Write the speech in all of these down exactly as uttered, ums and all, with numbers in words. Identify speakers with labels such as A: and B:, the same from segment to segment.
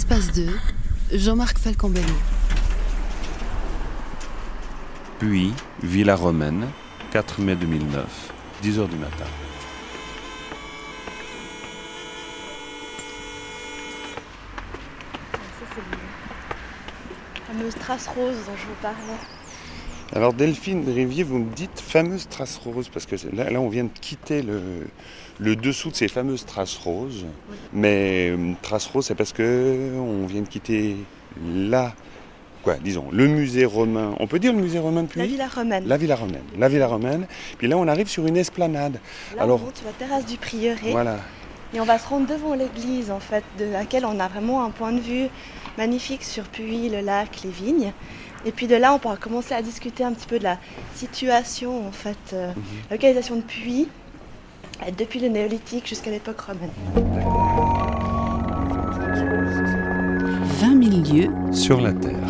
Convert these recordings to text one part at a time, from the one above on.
A: Espace deux, Jean-Marc Falcambello.
B: Puy, Villa Romaine, quatre mai deux mille neuf, dix heures du matin.
C: Ça, c'est la fameuse trace rose dont je vous parlais.
B: Alors Delphine Rivier, vous me dites fameuse trace rose, parce que là, là on vient de quitter le, le dessous de ces fameuses traces roses. Oui. Mais euh, trace rose, c'est parce qu'on vient de quitter là, quoi, disons, le musée romain. On peut dire le musée romain depuis
C: La Villa Romaine.
B: La Villa Romaine. La Villa Romaine. Puis là, on arrive sur une esplanade.
C: Là,
B: Alors,
C: on monte sur la terrasse du prieuré.
B: Voilà.
C: Et on va se rendre devant l'église, en fait, de laquelle on a vraiment un point de vue magnifique sur Puy, le lac, les vignes. Et puis de là, on pourra commencer à discuter un petit peu de la situation, en fait, euh, mmh. la localisation de Puy, depuis le néolithique jusqu'à l'époque romaine.
A: vingt mille lieues
B: sur la Terre.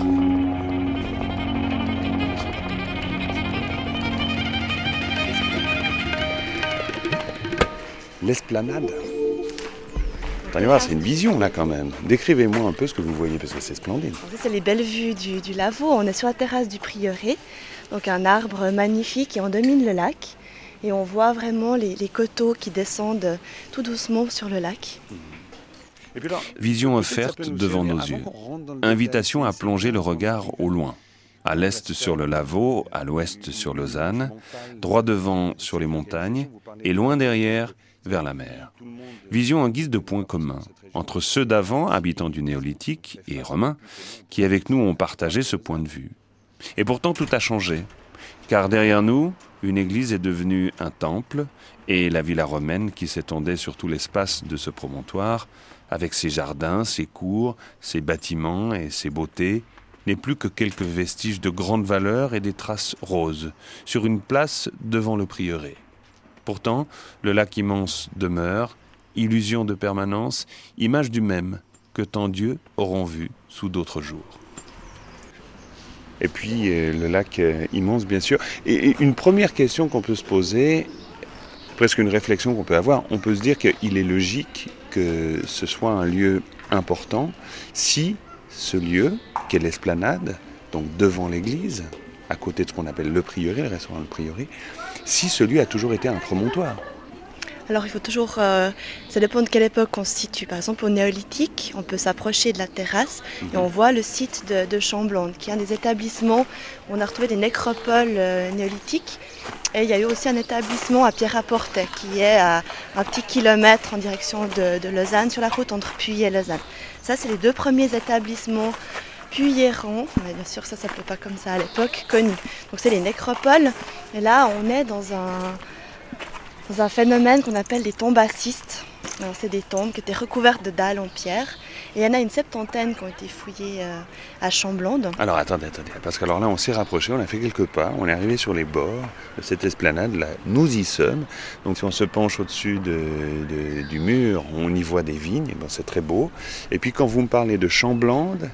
B: L'esplanade. Attendez voir, c'est une vision là quand même. Décrivez-moi un peu ce que vous voyez parce que c'est splendide.
C: Ça, c'est les belles vues du, du Lavaux. On est sur la terrasse du prieuré, donc un arbre magnifique et on domine le lac. Et on voit vraiment les, les coteaux qui descendent tout doucement sur le lac.
B: Et puis alors, vision offerte devant nos yeux. Invitation à plonger le regard au loin. À l'est sur le Lavaux, à l'ouest sur Lausanne, droit devant sur les montagnes et loin derrière vers la mer. Vision en guise de point commun entre ceux d'avant, habitants du néolithique et romains, qui avec nous ont partagé ce point de vue. Et pourtant tout a changé, car derrière nous, une église est devenue un temple et la villa romaine qui s'étendait sur tout l'espace de ce promontoire, avec ses jardins, ses cours, ses bâtiments et ses beautés, n'est plus que quelques vestiges de grande valeur et des traces roses sur une place devant le prieuré. Pourtant, le lac immense demeure, illusion de permanence, image du même que tant d'yeux auront vu sous d'autres jours. Et puis euh, le lac euh, immense, bien sûr. Et, et une première question qu'on peut se poser, presque une réflexion qu'on peut avoir, on peut se dire qu'il est logique que ce soit un lieu important si ce lieu, qu'est l'esplanade, donc devant l'église, à côté de ce qu'on appelle le prieuré, le restaurant Le Prieuré, si ce lieu a toujours été un promontoire.
C: Alors il faut toujours, euh, ça dépend de quelle époque on se situe. Par exemple au néolithique, on peut s'approcher de la terrasse mmh. et on voit le site de, de Chamblande, qui est un des établissements où on a retrouvé des nécropoles euh, néolithiques. Et il y a eu aussi un établissement à Pierre-à-Portet, qui est à un petit kilomètre en direction de, de Lausanne, sur la route entre Puy et Lausanne. Ça, c'est les deux premiers établissements puyérans, mais bien sûr ça ne s'appelait pas comme ça à l'époque, connus. Donc c'est les nécropoles. Et là, on est dans un... dans un phénomène qu'on appelle des tombes assistes. Alors, c'est des tombes qui étaient recouvertes de dalles en pierre. Et il y en a une septantaine qui ont été fouillées euh, à Chamblande.
B: Alors attendez, attendez, parce que alors là on s'est rapproché, on a fait quelques pas, on est arrivé sur les bords de cette esplanade, là nous y sommes. Donc si on se penche au-dessus de, de, du mur, on y voit des vignes, bon, c'est très beau. Et puis quand vous me parlez de Chamblande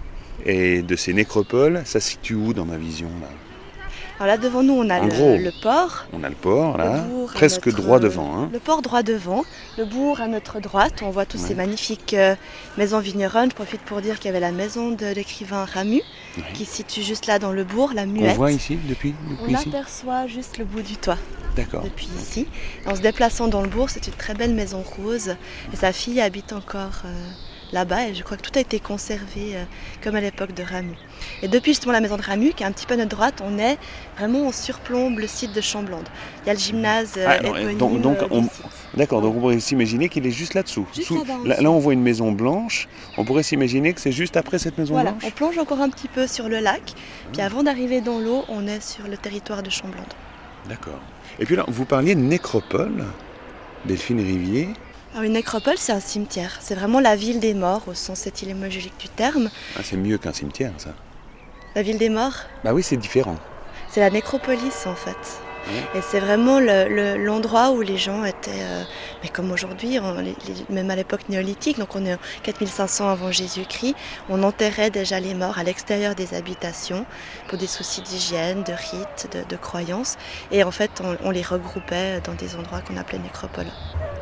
B: et de ces nécropoles, ça se situe où dans ma vision là ?
C: Alors là devant nous on a le,
B: gros,
C: le port.
B: On a le port là,
C: le
B: presque
C: notre,
B: droit devant. Hein.
C: Le port droit devant, le bourg à notre droite. On voit tous ouais. ces magnifiques euh, maisons vigneronnes. Je profite pour dire qu'il y avait la maison de l'écrivain Ramu ouais. qui se situe juste là dans le bourg, la Muette.
B: On voit ici depuis, depuis
C: On
B: ici.
C: aperçoit juste le bout du toit.
B: D'accord.
C: Depuis ici. Et en se déplaçant dans le bourg, c'est une très belle maison rose. Et sa fille habite encore euh, là-bas et je crois que tout a été conservé euh, comme à l'époque de Ramu. Et depuis justement la maison de Ramu, qui est un petit peu à notre droite, on est vraiment, on surplombe le site de Chamblande. Il y a le gymnase euh,
B: ah, non,
C: éponyme
B: donc, donc,
C: euh,
B: on, D'accord, donc on pourrait s'imaginer qu'il est juste là-dessous.
C: Juste
B: Sous,
C: là-bas,
B: là, là on voit une maison blanche, on pourrait s'imaginer que c'est juste après cette maison
C: voilà,
B: blanche.
C: On plonge encore un petit peu sur le lac, puis avant d'arriver dans l'eau, on est sur le territoire de Chamblande.
B: D'accord. Et puis là, vous parliez de nécropole, Delphine Rivier.
C: Alors une nécropole, c'est un cimetière. C'est vraiment la ville des morts, au sens étymologique du terme.
B: Ah, c'est mieux qu'un cimetière, ça.
C: La ville des morts ?
B: Bah oui, c'est différent.
C: C'est la nécropolis, en fait.
B: Ouais.
C: Et c'est vraiment le, le, l'endroit où les gens étaient, euh, mais comme aujourd'hui, on, les, les, même à l'époque néolithique, donc on est en quatre mille cinq cents avant Jésus-Christ, on enterrait déjà les morts à l'extérieur des habitations pour des soucis d'hygiène, de rites, de, de croyances. Et en fait, on, on les regroupait dans des endroits qu'on appelait nécropoles.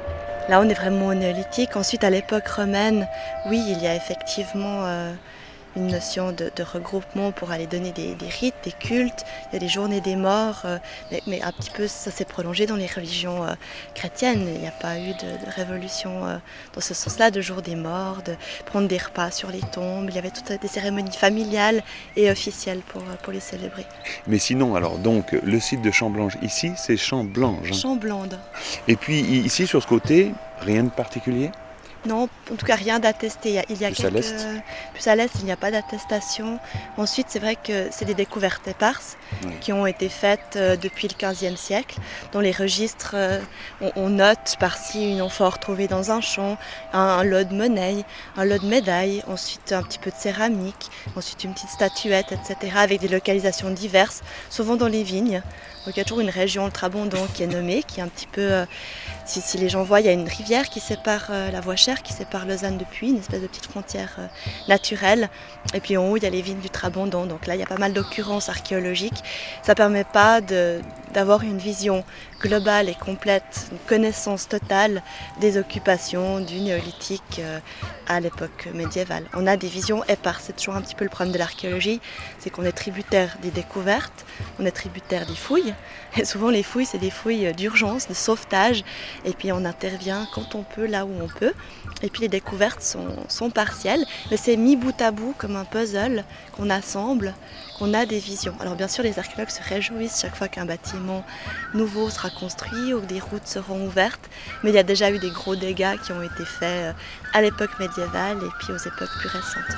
C: Là, on est vraiment au néolithique. Ensuite, à l'époque romaine, oui, il y a effectivement euh, une notion de, de regroupement pour aller donner des, des rites, des cultes. Il y a des journées des morts, euh, mais, mais un petit peu ça s'est prolongé dans les religions euh, chrétiennes. Il n'y a pas eu de, de révolution euh, dans ce sens-là, de jour des morts, de prendre des repas sur les tombes. Il y avait toutes des cérémonies familiales et officielles pour, pour les célébrer.
B: Mais sinon, alors donc le site de Chamblange ici, c'est Chamblange.
C: Chamblande.
B: Et puis ici sur ce côté, rien de particulier?
C: Non, en tout cas rien d'attesté. Il y a, il y a
B: plus
C: quelques...
B: à l'est
C: Plus à l'est, il n'y a pas d'attestation. Ensuite, c'est vrai que c'est des découvertes éparses oui. qui ont été faites euh, depuis le quinzième siècle. Dans les registres, euh, on, on note par-ci une amphore trouvée dans un champ, un, un lot de monnaie, un lot de médailles, ensuite un petit peu de céramique, ensuite une petite statuette, et cetera, avec des localisations diverses, souvent dans les vignes. Donc il y a toujours une région, le Trabondon, qui est nommée, qui est un petit peu... Euh, si, si les gens voient, il y a une rivière qui sépare euh, la Voichère, qui sépare Lausanne de Puy, une espèce de petite frontière euh, naturelle. Et puis en haut, il y a les vignes du Trabondon. Donc là, il y a pas mal d'occurrences archéologiques. Ça ne permet pas de, d'avoir une vision globale et complète, une connaissance totale des occupations du néolithique euh, à l'époque médiévale. On a des visions éparses. C'est toujours un petit peu le problème de l'archéologie, c'est qu'on est tributaire des découvertes, on est tributaire des fouilles. Et souvent, les fouilles, c'est des fouilles d'urgence, de sauvetage. Et puis, on intervient quand on peut, là où on peut. Et puis, les découvertes sont, sont partielles. Mais c'est mis bout à bout comme un puzzle qu'on assemble, qu'on a des visions. Alors, bien sûr, les archéologues se réjouissent chaque fois qu'un bâtiment nouveau sera construit ou que des routes seront ouvertes. Mais il y a déjà eu des gros dégâts qui ont été faits à l'époque médiévale et puis aux époques plus récentes.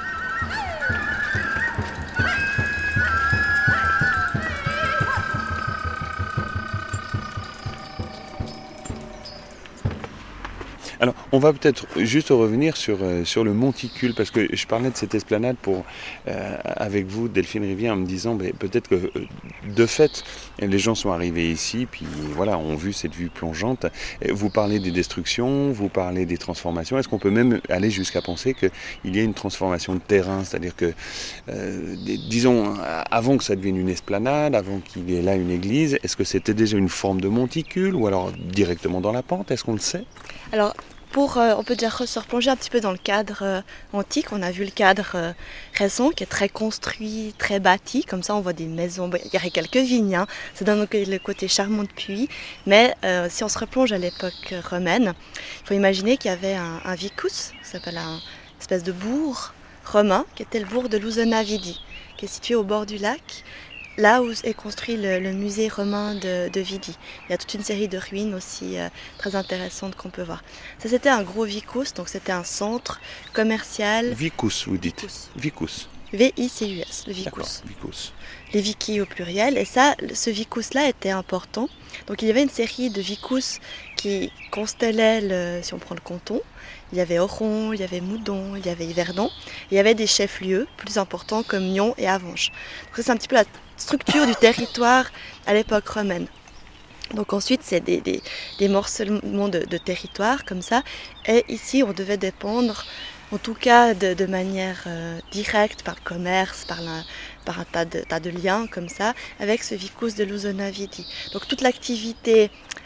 B: Alors, on va peut-être juste revenir sur, euh, sur le monticule, parce que je parlais de cette esplanade pour, euh, avec vous, Delphine Rivière, en me disant ben, peut-être que, euh, de fait, les gens sont arrivés ici, puis voilà, ont vu cette vue plongeante. Vous parlez des destructions, vous parlez des transformations. Est-ce qu'on peut même aller jusqu'à penser qu'il y a une transformation de terrain, c'est-à-dire que, euh, disons, avant que ça devienne une esplanade, avant qu'il y ait là une église, est-ce que c'était déjà une forme de monticule, ou alors directement dans la pente? Est-ce qu'on le sait?
C: Alors, Pour, euh, on peut déjà se replonger un petit peu dans le cadre euh, antique. On a vu le cadre euh, récent qui est très construit, très bâti. Comme ça, on voit des maisons. Bon, il y aurait quelques vignes. Hein. Ça donne le côté charmant de Puy. Mais euh, si on se replonge à l'époque romaine, il faut imaginer qu'il y avait un, un vicus, qui s'appelle un espèce de bourg romain, qui était le bourg de Lusona Vidi, qui est situé au bord du lac. Là où est construit le, le musée romain de, de Vidi. Il y a toute une série de ruines aussi euh, très intéressantes qu'on peut voir. Ça, c'était un gros vicus, donc c'était un centre commercial.
B: Vicus, vous dites. Vicus.
C: V I C U S, le vicus.
B: Vicus.
C: Les vikis au pluriel. Et ça, ce vicus-là était important. Donc il y avait une série de vicus qui constellaient, le, si on prend le canton. Il y avait Oron, il y avait Moudon, il y avait Yverdon. Il y avait des chefs-lieux plus importants comme Nyon et Avanches. Donc ça, c'est un petit peu la structure du territoire à l'époque romaine. Donc ensuite, c'est des, des, des morcellements de, de territoire comme ça. Et ici, on devait dépendre, en tout cas de, de manière euh, directe, par le commerce, par, la, par un tas de, tas de liens comme ça, avec ce vicus de Lusona Vidi. Donc toute l'activité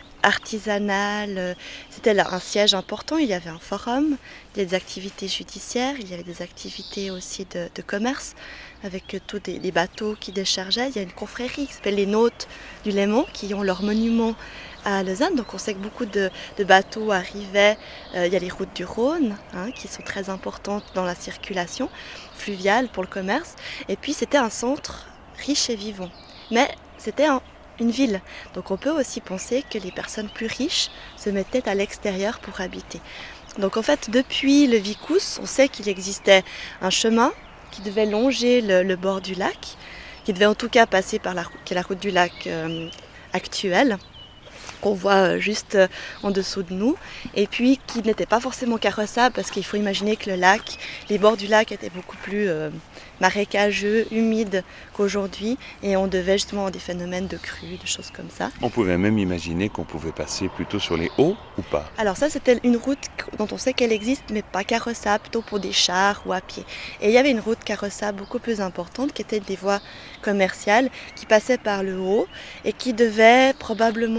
C: artisanale, c'était là un siège important, il y avait un forum, il y avait des activités judiciaires, il y avait des activités aussi de, de commerce, avec tous des, des bateaux qui déchargeaient. Il y a une confrérie qui s'appelle les Nautes du Léman, qui ont leur monument à Lausanne, donc on sait que beaucoup de, de bateaux arrivaient. Euh, il y a les routes du Rhône, hein, qui sont très importantes dans la circulation fluviale pour le commerce, et puis c'était un centre riche et vivant, mais c'était un une ville. Donc on peut aussi penser que les personnes plus riches se mettaient à l'extérieur pour habiter. Donc en fait, depuis le vicus, on sait qu'il existait un chemin qui devait longer le, le bord du lac, qui devait en tout cas passer par la, qui est la route du lac euh, actuelle, qu'on voit juste en dessous de nous, et puis qui n'était pas forcément carrossable, parce qu'il faut imaginer que le lac, les bords du lac étaient beaucoup plus euh, marécageux, humides qu'aujourd'hui, et on devait justement avoir des phénomènes de crues, de choses comme ça.
B: On pouvait même imaginer qu'on pouvait passer plutôt sur les hauts ou pas?
C: Alors ça, c'était une route dont on sait qu'elle existe, mais pas carrossable, plutôt pour des chars ou à pied. Et il y avait une route carrossable beaucoup plus importante, qui était des voies commerciales, qui passaient par le haut, et qui devaient probablement arriver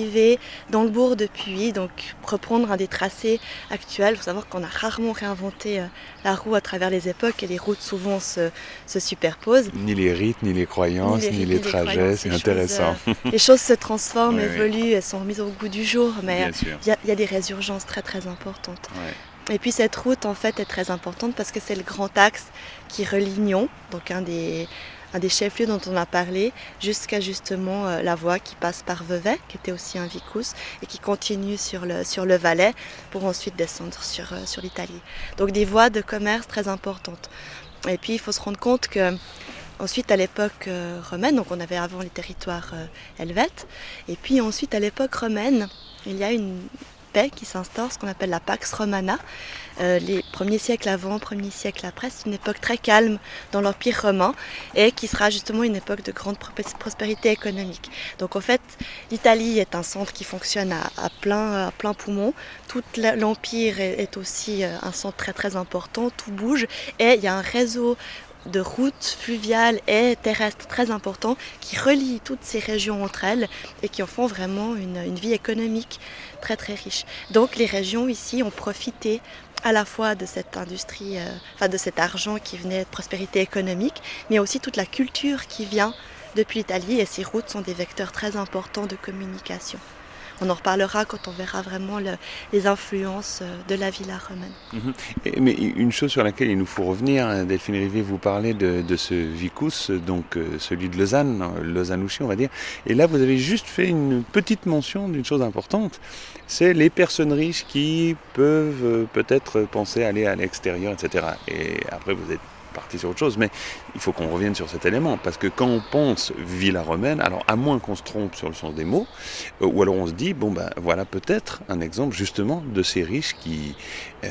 C: arriver dans le bourg de Puy, donc reprendre un des tracés actuels. Il faut savoir qu'on a rarement réinventé euh, la roue à travers les époques et les routes souvent se, se superposent.
B: Ni les rites, ni les croyances, ni les, ni les, les trajets, c'est intéressant.
C: Choses, euh, les choses se transforment, oui, évoluent,
B: oui.
C: elles sont remises au goût du jour, mais il y, y a des résurgences très très importantes. Ouais. Et puis cette route en fait est très importante parce que c'est le grand axe qui relie Nyon, donc un des... un des chefs-lieux dont on a parlé, jusqu'à justement euh, la voie qui passe par Vevey, qui était aussi un vicus, et qui continue sur le, sur le Valais pour ensuite descendre sur, euh, sur l'Italie. Donc des voies de commerce très importantes. Et puis il faut se rendre compte que ensuite à l'époque euh, romaine, donc on avait avant les territoires euh, helvètes, et puis ensuite à l'époque romaine, il y a une paix qui s'instaure, ce qu'on appelle la Pax Romana. Euh, les premiers siècles avant, premiers siècles après, c'est une époque très calme dans l'Empire romain et qui sera justement une époque de grande prospérité économique. Donc en fait, l'Italie est un centre qui fonctionne à, à, plein, à plein poumon. Tout l'Empire est, est aussi un centre très très important, tout bouge et il y a un réseau de routes fluviales et terrestres très importants qui relient toutes ces régions entre elles et qui en font vraiment une, une vie économique très très riche. Donc les régions ici ont profité à la fois de cette industrie, euh, enfin de cet argent qui venait de prospérité économique, mais aussi toute la culture qui vient depuis l'Italie et ces routes sont des vecteurs très importants de communication. On en reparlera quand on verra vraiment le, les influences de la villa romaine.
B: Mmh. Et, mais une chose sur laquelle il nous faut revenir, Delphine Rivet, vous parlez de, de ce vicus, donc euh, celui de Lausanne, Lausanne-Ouchy on va dire, et là vous avez juste fait une petite mention d'une chose importante, c'est les personnes riches qui peuvent euh, peut-être penser aller à l'extérieur, et cetera. Et après vous êtes parti sur autre chose, mais il faut qu'on revienne sur cet élément, parce que quand on pense villa romaine, alors à moins qu'on se trompe sur le sens des mots, euh, ou alors on se dit, bon ben voilà peut-être un exemple justement de ces riches qui euh,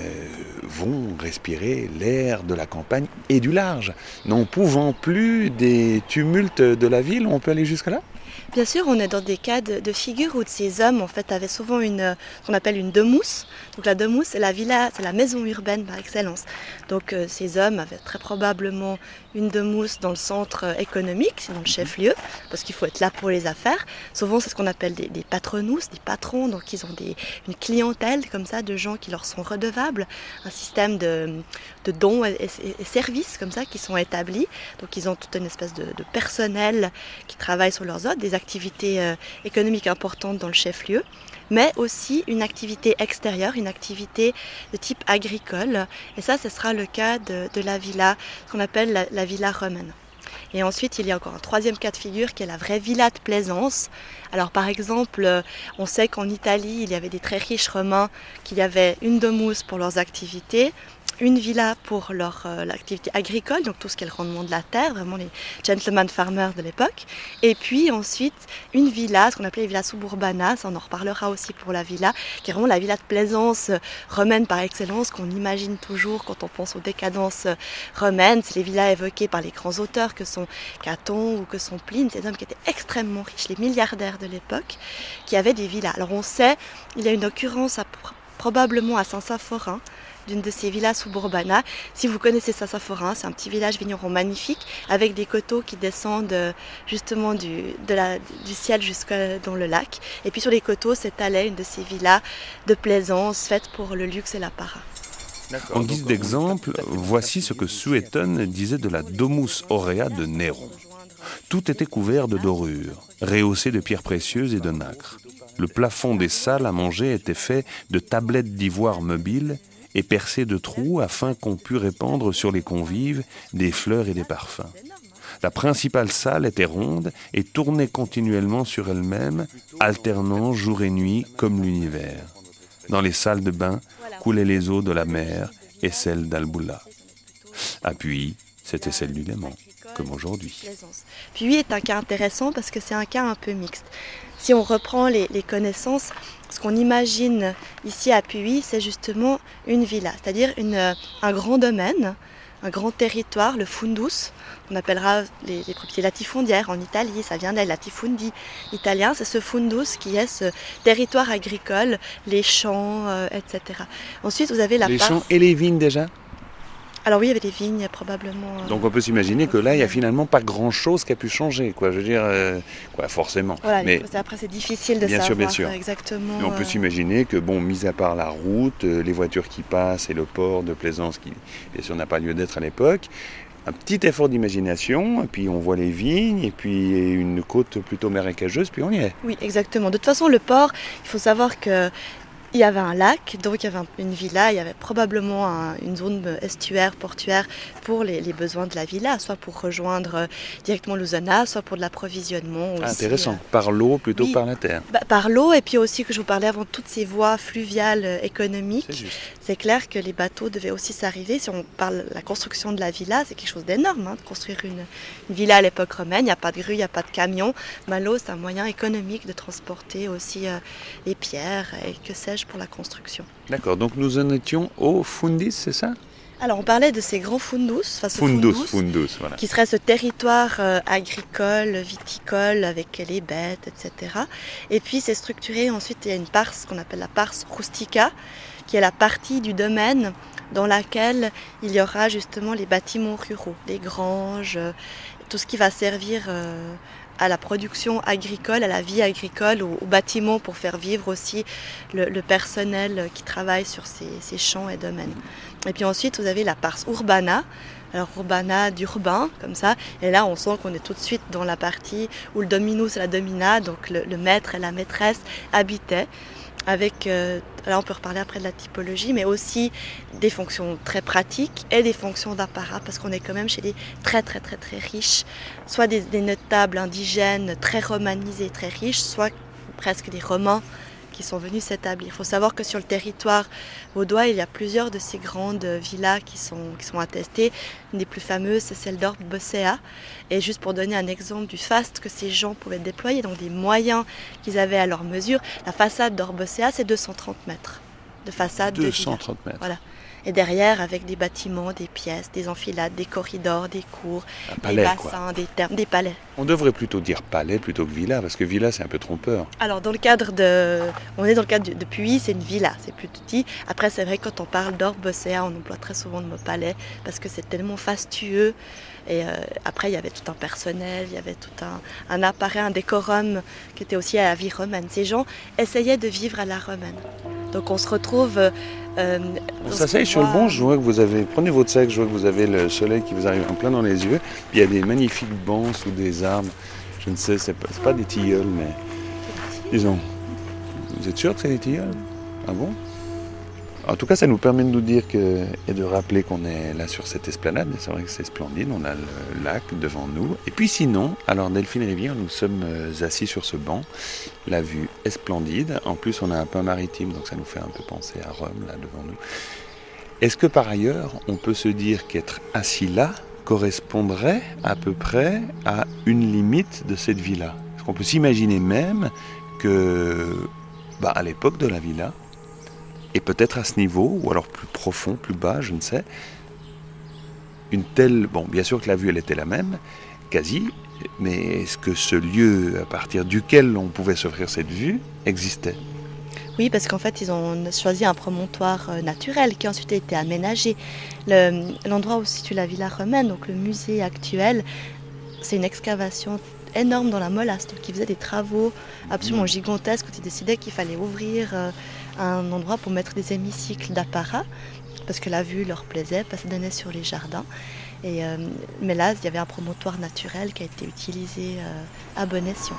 B: vont respirer l'air de la campagne et du large, n'en pouvant plus des tumultes de la ville, on peut aller jusque là ?
C: Bien sûr, on est dans des cas de, de figure où ces hommes en fait avaient souvent une, ce qu'on appelle une demousse. Donc la demousse, c'est la villa, c'est la maison urbaine par excellence. Donc euh, ces hommes avaient très probablement une demousse dans le centre économique, dans le chef-lieu, parce qu'il faut être là pour les affaires. Souvent, c'est ce qu'on appelle des, des patronousses, des patrons. Donc ils ont des, une clientèle comme ça de gens qui leur sont redevables, un système de, de dons et, et, et services comme ça qui sont établis. Donc ils ont toute une espèce de, de personnel qui travaille sur leurs ordres, des activités euh, économiques importantes dans le chef-lieu, mais aussi une activité extérieure, une activité de type agricole. Et ça, ce sera le cas de, de la villa, ce qu'on appelle la, la villa romaine. Et ensuite, il y a encore un troisième cas de figure qui est la vraie villa de plaisance. Alors par exemple, on sait qu'en Italie, il y avait des très riches romains qui avaient une demousse pour leurs activités, une villa pour leur euh, l'activité agricole, donc tout ce qui est le rendement de la terre, vraiment les gentleman farmers de l'époque. Et puis ensuite, une villa, ce qu'on appelait les villas suburbana, ça on en reparlera aussi pour la villa, qui est vraiment la villa de plaisance romaine par excellence, qu'on imagine toujours quand on pense aux décadences romaines. C'est les villas évoquées par les grands auteurs que sont Caton ou que sont Pline, ces hommes qui étaient extrêmement riches, les milliardaires de l'époque, qui avaient des villas. Alors on sait, il y a une occurrence à, probablement à Saint-Saphorin, d'une de ces villas suburbana. Si vous connaissez Saint-Saphorin, c'est un petit village vigneron magnifique avec des coteaux qui descendent justement du, de la, du ciel jusqu'à dans le lac. Et puis sur les coteaux s'étalait une de ces villas de plaisance faites pour le luxe et la para.
B: En guise d'exemple, voici ce que Suétone disait de la Domus Aurea de Néron. Tout était couvert de dorures, rehaussé de pierres précieuses et de nacre. Le plafond des salles à manger était fait de tablettes d'ivoire mobiles et percé de trous afin qu'on pût répandre sur les convives des fleurs et des parfums. La principale salle était ronde et tournait continuellement sur elle-même, alternant jour et nuit comme l'univers. Dans les salles de bain coulaient les eaux de la mer et celles d'Alboula. À Puy, c'était celle du Léman, comme aujourd'hui.
C: Puy est un cas intéressant parce que c'est un cas un peu mixte. Si on reprend les, les connaissances, ce qu'on imagine ici à Puy, c'est justement une villa, c'est-à-dire une, un grand domaine, un grand territoire, le fundus. On appellera les, les propriétés latifondières en Italie, ça vient des latifundi italiens. C'est ce fundus qui est ce territoire agricole, les champs, euh, et cetera. Ensuite, vous avez la
B: Les
C: part...
B: champs et les vignes déjà ?
C: Alors oui, il y avait des vignes probablement. Euh,
B: Donc on peut s'imaginer que là, il n'y a finalement pas grand-chose qui a pu changer, quoi. Je veux dire, euh, quoi, forcément.
C: Voilà,
B: mais
C: après c'est difficile de
B: bien
C: savoir
B: sûr, bien sûr.
C: exactement.
B: Mais on peut
C: euh...
B: s'imaginer que, bon, mis à part la route, euh, les voitures qui passent et le port de plaisance qui, bien sûr, n'a pas lieu d'être à l'époque, un petit effort d'imagination, et puis on voit les vignes, et puis une côte plutôt marécageuse, puis on y est.
C: Oui, exactement. De toute façon, le port, il faut savoir que il y avait un lac, donc il y avait une villa, il y avait probablement un, une zone estuaire, portuaire pour les, les besoins de la villa, soit pour rejoindre euh, directement Luzona, soit pour de l'approvisionnement aussi.
B: Ah, intéressant, euh, par l'eau plutôt
C: oui,
B: que par la terre.
C: Bah, par l'eau, et puis aussi que je vous parlais avant, toutes ces voies fluviales euh, économiques. C'est clair que les bateaux devaient aussi s'arriver. Si on parle de la construction de la villa, c'est quelque chose d'énorme, hein, de construire une, une villa à l'époque romaine. Il n'y a pas de grue, il n'y a pas de camion. Mais l'eau, c'est un moyen économique de transporter aussi euh, les pierres et que sais-je pour la construction.
B: D'accord, donc nous en étions au Fundis, c'est ça ?
C: Alors on parlait de ces grands fundus, enfin ce
B: fundus,
C: fundus,
B: fundus voilà.
C: qui serait ce territoire euh, agricole, viticole, avec les bêtes, et cetera. Et puis c'est structuré, ensuite il y a une parse qu'on appelle la parse rustica, qui est la partie du domaine dans laquelle il y aura justement les bâtiments ruraux, les granges, euh, tout ce qui va servir euh, à la production agricole, à la vie agricole, aux, aux bâtiments pour faire vivre aussi le, le personnel qui travaille sur ces, ces champs et domaines. Et puis ensuite, vous avez la parse urbana, alors urbana d'urbain, comme ça, et là on sent qu'on est tout de suite dans la partie où le dominus et la domina, donc le, le maître et la maîtresse habitaient, avec, euh, là on peut reparler après de la typologie, mais aussi des fonctions très pratiques et des fonctions d'apparat, parce qu'on est quand même chez des très très très très riches, soit des, des notables indigènes très romanisés, très riches, soit presque des Romains qui sont venus s'établir. Il faut savoir que sur le territoire vaudois, il y a plusieurs de ces grandes villas qui sont, qui sont attestées. Une des plus fameuses, c'est celle d'Orbe-Bossea. Et juste pour donner un exemple du faste que ces gens pouvaient déployer, donc des moyens qu'ils avaient à leur mesure, la façade d'Orbe-Bossea, c'est deux cent trente mètres de façade
B: deux cent trente
C: de
B: mètres.
C: Voilà. Et derrière, avec des bâtiments, des pièces, des enfilades, des corridors, des cours,
B: palais,
C: des bassins,
B: quoi.
C: des thermes, des palais.
B: On devrait plutôt dire palais plutôt que villa, parce que villa, c'est un peu trompeur.
C: Alors, dans le cadre de... On est dans le cadre de Puy, c'est une villa, c'est plus petit. Après, c'est vrai, quand on parle d'Orbe-Bossea, on emploie très souvent le mot palais, parce que c'est tellement fastueux. Et euh, après, il y avait tout un personnel, il y avait tout un, un appareil, un décorum qui était aussi à la vie romaine. Ces gens essayaient de vivre à la romaine. Donc, on se retrouve... Euh,
B: on s'asseye sur le banc, je vois que vous avez... Prenez votre sac, je vois que vous avez le soleil qui vous arrive en plein dans les yeux. Puis il y a des magnifiques bancs sous des arbres. Je ne sais, c'est pas, c'est pas des tilleuls, mais... Disons, vous êtes sûr que c'est des tilleuls ? Ah bon ? En tout cas, ça nous permet de nous dire que, et de rappeler qu'on est là sur cette esplanade. C'est vrai que c'est splendide, on a le lac devant nous. Et puis sinon, alors Delphine Rivière, nous sommes assis sur ce banc. La vue est splendide. En plus, on a un pont maritime, donc ça nous fait un peu penser à Rome, là devant nous. Est-ce que par ailleurs, on peut se dire qu'être assis là correspondrait à peu près à une limite de cette villa ? Est-ce qu'on peut s'imaginer même que, bah, à l'époque de la villa, et peut-être à ce niveau, ou alors plus profond, plus bas, je ne sais, une telle... Bon, bien sûr que la vue, elle était la même, quasi, mais est-ce que ce lieu à partir duquel on pouvait s'offrir cette vue existait ?
C: Oui, parce qu'en fait, ils ont choisi un promontoire naturel qui ensuite a été aménagé. Le, l'endroit où se situe la villa romaine, donc le musée actuel, c'est une excavation énorme dans la Molasse. Donc ils faisaient des travaux absolument gigantesques où ils décidaient qu'il fallait ouvrir euh, un endroit pour mettre des hémicycles d'apparat, parce que la vue leur plaisait, parce que ça donnait sur les jardins. Et, euh, mais là, il y avait un promontoire naturel qui a été utilisé euh, à bon escient.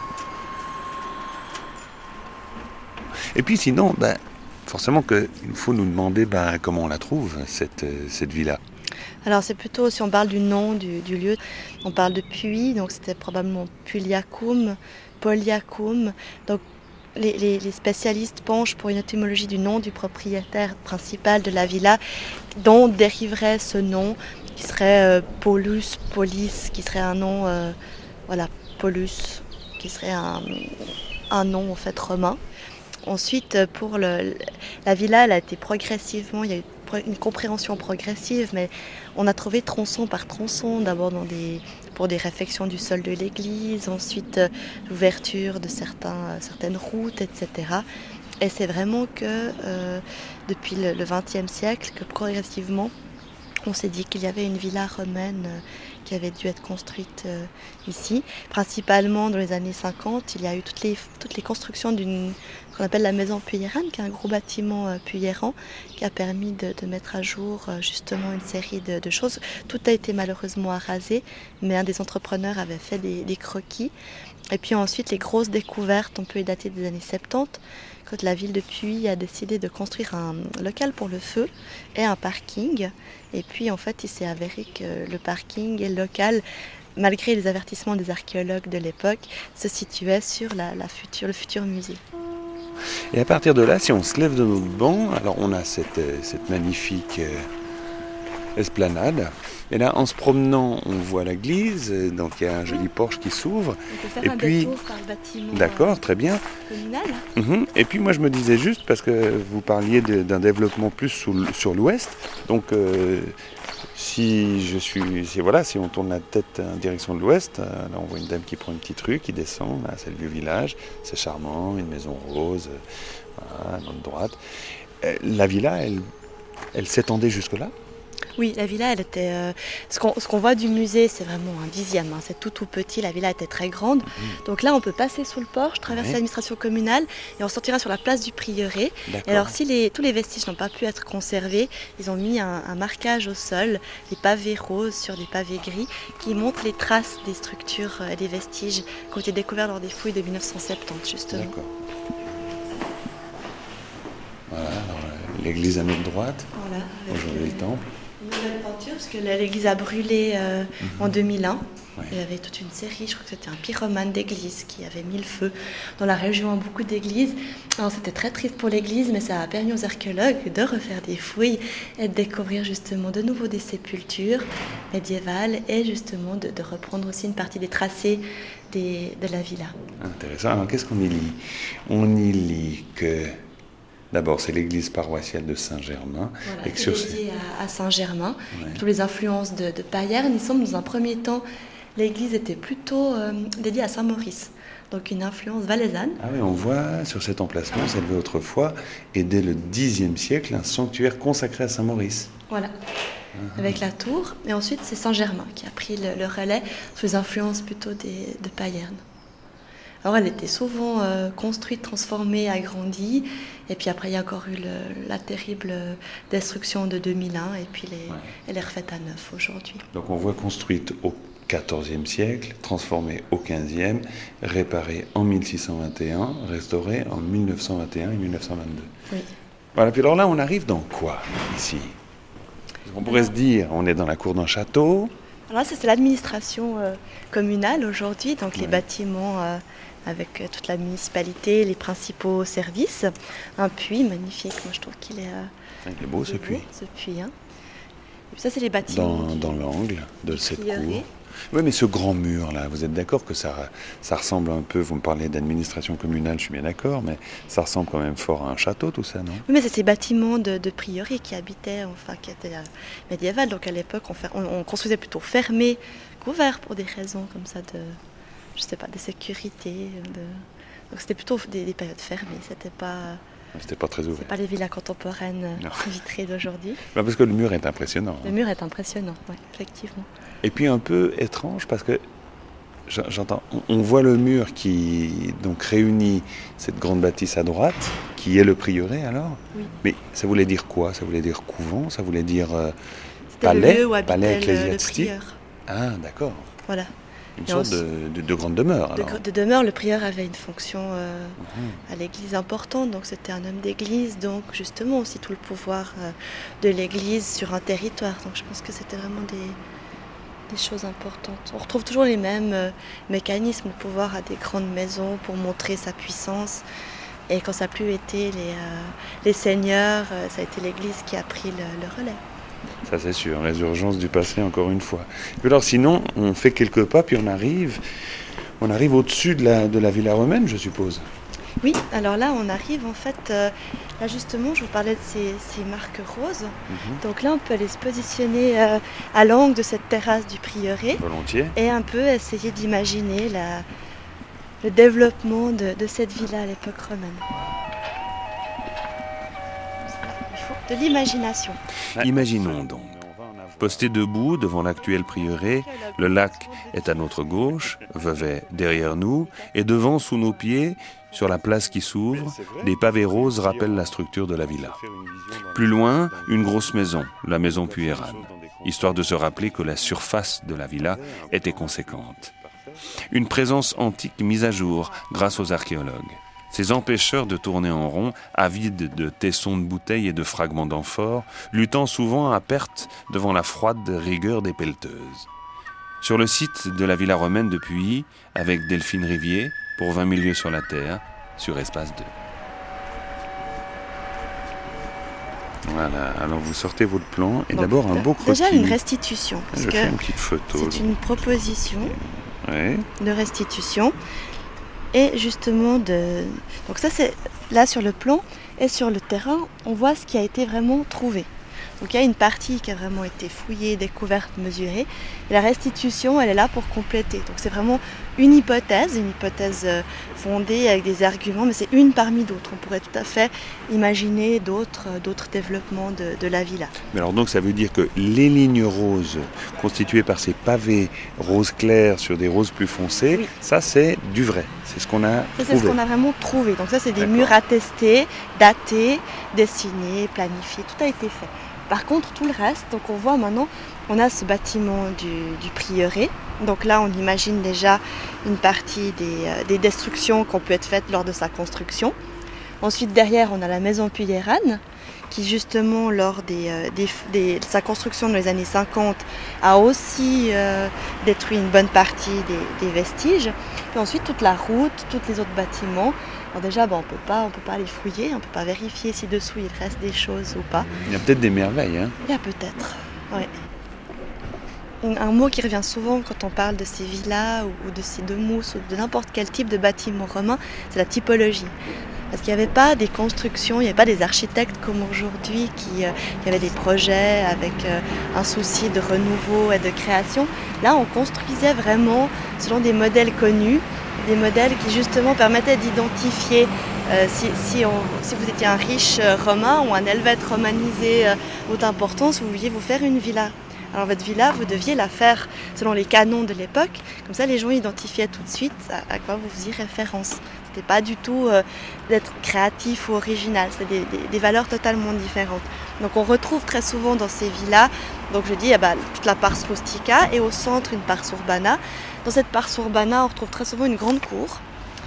B: Et puis sinon, ben, forcément qu'il faut nous demander ben, comment on la trouve, cette, cette villa.
C: Alors c'est plutôt, si on parle du nom du, du lieu, on parle de Puy, donc c'était probablement Puliacum, Poliacum. Donc les, les, les spécialistes penchent pour une étymologie du nom du propriétaire principal de la villa, dont dériverait ce nom, qui serait euh, Paulus, Polis, qui serait un nom, euh, voilà, Paulus, qui serait un, un nom en fait romain. Ensuite, pour le, la villa, elle a été progressivement, il y a eu une compréhension progressive, mais on a trouvé tronçon par tronçon, d'abord dans des, pour des réfections du sol de l'église, ensuite euh, l'ouverture de certains, euh, certaines routes, et cetera. Et c'est vraiment que euh, depuis le vingtième siècle, que progressivement, on s'est dit qu'il y avait une villa romaine euh, qui avait dû être construite euh, ici. Principalement dans les années cinquante, il y a eu toutes les, toutes les constructions d'une ce qu'on appelle la maison Puyérane, qui est un gros bâtiment euh, puyéran, qui a permis de, de mettre à jour euh, justement une série de, de choses. Tout a été malheureusement arasé, mais un des entrepreneurs avait fait des, des croquis. Et puis ensuite, les grosses découvertes, on peut les dater des années soixante-dix, quand la ville de Puy a décidé de construire un local pour le feu et un parking. Et puis en fait, il s'est avéré que le parking et le local, malgré les avertissements des archéologues de l'époque, se situaient sur la, la future, le futur musée.
B: Et à partir de là, si on se lève de notre banc, alors on a cette, cette magnifique euh, esplanade. Et là, en se promenant, on voit l'église, donc il y a un joli porche qui s'ouvre.
C: On peut faire
B: et
C: un
B: puis,
C: détour par le bâtiment
B: d'accord,
C: euh,
B: très bien.
C: communal.
B: Mmh. Et puis moi, je me disais juste, parce que vous parliez de, d'un développement plus sous, sur l'ouest, donc euh, si je suis, si, voilà, si on tourne la tête en direction de l'ouest, euh, là on voit une dame qui prend une petite rue, qui descend, là c'est le vieux village, c'est charmant, une maison rose, euh, voilà, à notre droite. Euh, la villa, elle, elle s'étendait jusque-là?
C: Oui, la villa, elle était. Euh, ce, qu'on, ce qu'on voit du musée, c'est vraiment un dixième. Hein, c'est tout tout petit. La villa était très grande. Mmh. Donc là, on peut passer sous le porche, traverser ouais. l'administration communale, et on sortira sur la place du prieuré. D'accord. Et alors, si les, tous les vestiges n'ont pas pu être conservés, ils ont mis un, un marquage au sol, des pavés roses sur des pavés gris, qui montrent les traces des structures et euh, des vestiges qui ont été découverts lors des fouilles de dix-neuf cent soixante-dix, justement. D'accord.
B: Voilà. Alors, l'église à notre droite.
C: Voilà.
B: Aujourd'hui, le temple.
C: Une nouvelle peinture, parce que l'église a brûlé euh, mmh. en deux mille un. Ouais. Il y avait toute une série, je crois que c'était un pyromane d'église qui avait mis le feu dans la région, beaucoup d'églises. Alors c'était très triste pour l'église, mais ça a permis aux archéologues de refaire des fouilles et de découvrir justement de nouveau des sépultures médiévales et justement de, de reprendre aussi une partie des tracés des, de la villa.
B: Intéressant. Alors qu'est-ce qu'on y lit? On y lit que... D'abord, c'est l'église paroissiale de Saint-Germain.
C: Voilà, et sur dédiée à, à Saint-Germain. Ouais. Toutes les influences de, de Payerne. Il semble, dans un premier temps, l'église était plutôt euh, dédiée à Saint-Maurice. Donc une influence valaisanne.
B: Ah oui, on voit sur cet emplacement s'élevait autrefois, et dès le dixième siècle, un sanctuaire consacré à Saint-Maurice.
C: Voilà, uh-huh. avec la tour. Et ensuite, c'est Saint-Germain qui a pris le, le relais sous les influences plutôt des, de Payerne. Alors elle était souvent euh, construite, transformée, agrandie. Et puis après, il y a encore eu le, la terrible destruction de deux mille un. Et puis les, ouais. elle est refaite à neuf aujourd'hui.
B: Donc on voit construite au quatorzième siècle, transformée au quinzième, réparée en mille six cent vingt et un, restaurée en mille neuf cent vingt et un et mille neuf cent vingt-deux.
C: Oui.
B: Voilà, puis alors là, on arrive dans quoi, ici? On pourrait alors, se dire, on est dans la cour d'un château.
C: Alors là, c'est l'administration euh, communale aujourd'hui, donc ouais. les bâtiments... Euh, avec toute la municipalité, les principaux services. Un puits magnifique, moi je trouve qu'il est... Euh,
B: il est beau ce puits.
C: Beau, ce puits, hein. Et puis ça, c'est les bâtiments.
B: Dans, dans l'angle de cette cour. Oui, mais ce grand mur là, vous êtes d'accord que ça, ça ressemble un peu, vous me parlez d'administration communale, je suis bien d'accord, mais ça ressemble quand même fort à un château tout ça, non?
C: Oui, mais c'est ces bâtiments de, de prieuré qui habitaient, enfin qui étaient euh, médiévales, donc à l'époque on, on, on construisait plutôt fermé qu'ouvert pour des raisons comme ça de... je sais pas, de sécurité. De... Donc c'était plutôt des, des périodes fermées, c'était pas...
B: C'était pas très ouvert.
C: C'est pas les villas contemporaines non. vitrées d'aujourd'hui.
B: Non, parce que le mur est impressionnant.
C: Le
B: hein.
C: mur est impressionnant, oui, effectivement.
B: Et puis un peu étrange parce que, j'entends, on voit le mur qui donc réunit cette grande bâtisse à droite, qui est le prieuré alors. Oui. Mais ça voulait dire quoi? Ça voulait dire couvent? Ça voulait dire euh, palais?
C: Le lieu où
B: palais
C: ecclésiastique. Le, le
B: ah, d'accord.
C: Voilà.
B: Une sorte aussi, de, de, de grande demeure.
C: De,
B: alors.
C: de demeure, le prieur avait une fonction euh, mmh. à l'église importante, donc c'était un homme d'église, donc justement aussi tout le pouvoir euh, de l'église sur un territoire. Donc je pense que c'était vraiment des, des choses importantes. On retrouve toujours les mêmes euh, mécanismes, le pouvoir à des grandes maisons pour montrer sa puissance. Et quand ça n'a plus été les, euh, les seigneurs, euh, ça a été l'église qui a pris le, le relais.
B: Ça c'est sûr, résurgence du passé encore une fois. Et alors sinon, on fait quelques pas puis on arrive, on arrive au-dessus de la, de la villa romaine, je suppose.
C: Oui, alors là on arrive en fait, euh, là justement je vous parlais de ces, ces marques roses. Mm-hmm. Donc là on peut aller se positionner euh, à l'angle de cette terrasse du prieuré.
B: Volontiers.
C: Et un peu essayer d'imaginer la, le développement de, de cette villa à l'époque romaine. De l'imagination.
B: Imaginons donc. Posté debout devant l'actuel prieuré, le lac est à notre gauche, Vevey derrière nous, et devant, sous nos pieds, sur la place qui s'ouvre, des pavés roses rappellent la structure de la villa. Plus loin, une grosse maison, la maison Puyérane, histoire de se rappeler que la surface de la villa était conséquente. Une présence antique mise à jour grâce aux archéologues. Ces empêcheurs de tourner en rond, avides de tessons de bouteilles et de fragments d'amphores, luttant souvent à perte devant la froide rigueur des pelleteuses. Sur le site de la villa romaine de Puy, avec Delphine Rivier, pour vingt mille lieues sur la Terre, sur Espace deux. Voilà, alors vous sortez votre plan, et donc, d'abord un beau croquis.
C: Déjà une restitution, parce
B: Je
C: que
B: fais une petite photo.
C: C'est une proposition
B: ouais.
C: de restitution. Et justement, de... donc ça c'est là sur le plan, et sur le terrain, on voit ce qui a été vraiment trouvé. Donc il y a une partie qui a vraiment été fouillée, découverte, mesurée. Et la restitution, elle est là pour compléter. Donc c'est vraiment une hypothèse, une hypothèse fondée avec des arguments, mais c'est une parmi d'autres. On pourrait tout à fait imaginer d'autres, d'autres développements de, de la villa.
B: Mais alors donc ça veut dire que les lignes roses constituées par ces pavés roses clairs sur des roses plus foncées, oui. Ça c'est du vrai. C'est ce qu'on a
C: ça,
B: trouvé.
C: C'est ce qu'on a vraiment trouvé. Donc ça c'est des
B: D'accord.
C: murs attestés, datés, dessinés, planifiés, tout a été fait. Par contre, tout le reste, donc on voit maintenant, on a ce bâtiment du, du prieuré. Donc là, on imagine déjà une partie des, euh, des destructions qui ont pu être faites lors de sa construction. Ensuite, derrière, on a la maison Puyérane, qui justement, lors des, euh, des, des, de sa construction dans les années cinquante, a aussi euh, détruit une bonne partie des, des vestiges. Puis ensuite, toute la route, tous les autres bâtiments. Alors déjà, bon, on peut pas, on peut pas les fouiller, on ne peut pas vérifier si dessous il reste des choses ou pas.
B: Il y a peut-être des merveilles, hein ?
C: Il y a peut-être, oui. Un mot qui revient souvent quand on parle de ces villas ou de ces deux-mousses ou de n'importe quel type de bâtiment romain, c'est la typologie. Parce qu'il n'y avait pas des constructions, il n'y avait pas des architectes comme aujourd'hui qui, euh, qui avaient des projets avec euh, un souci de renouveau et de création. Là, on construisait vraiment selon des modèles connus, des modèles qui justement permettaient d'identifier euh, si, si, on, si vous étiez un riche euh, romain ou un helvète romanisé euh, haute importance, vous vouliez vous faire une villa. Alors votre villa, vous deviez la faire selon les canons de l'époque, comme ça les gens identifiaient tout de suite à, à quoi vous faisiez référence. C'était pas du tout euh, d'être créatif ou original, c'était des, des, des valeurs totalement différentes. Donc on retrouve très souvent dans ces villas, donc je dis eh ben, toute la pars rustica et au centre une pars urbana. Dans cette pars urbana, on retrouve très souvent une grande cour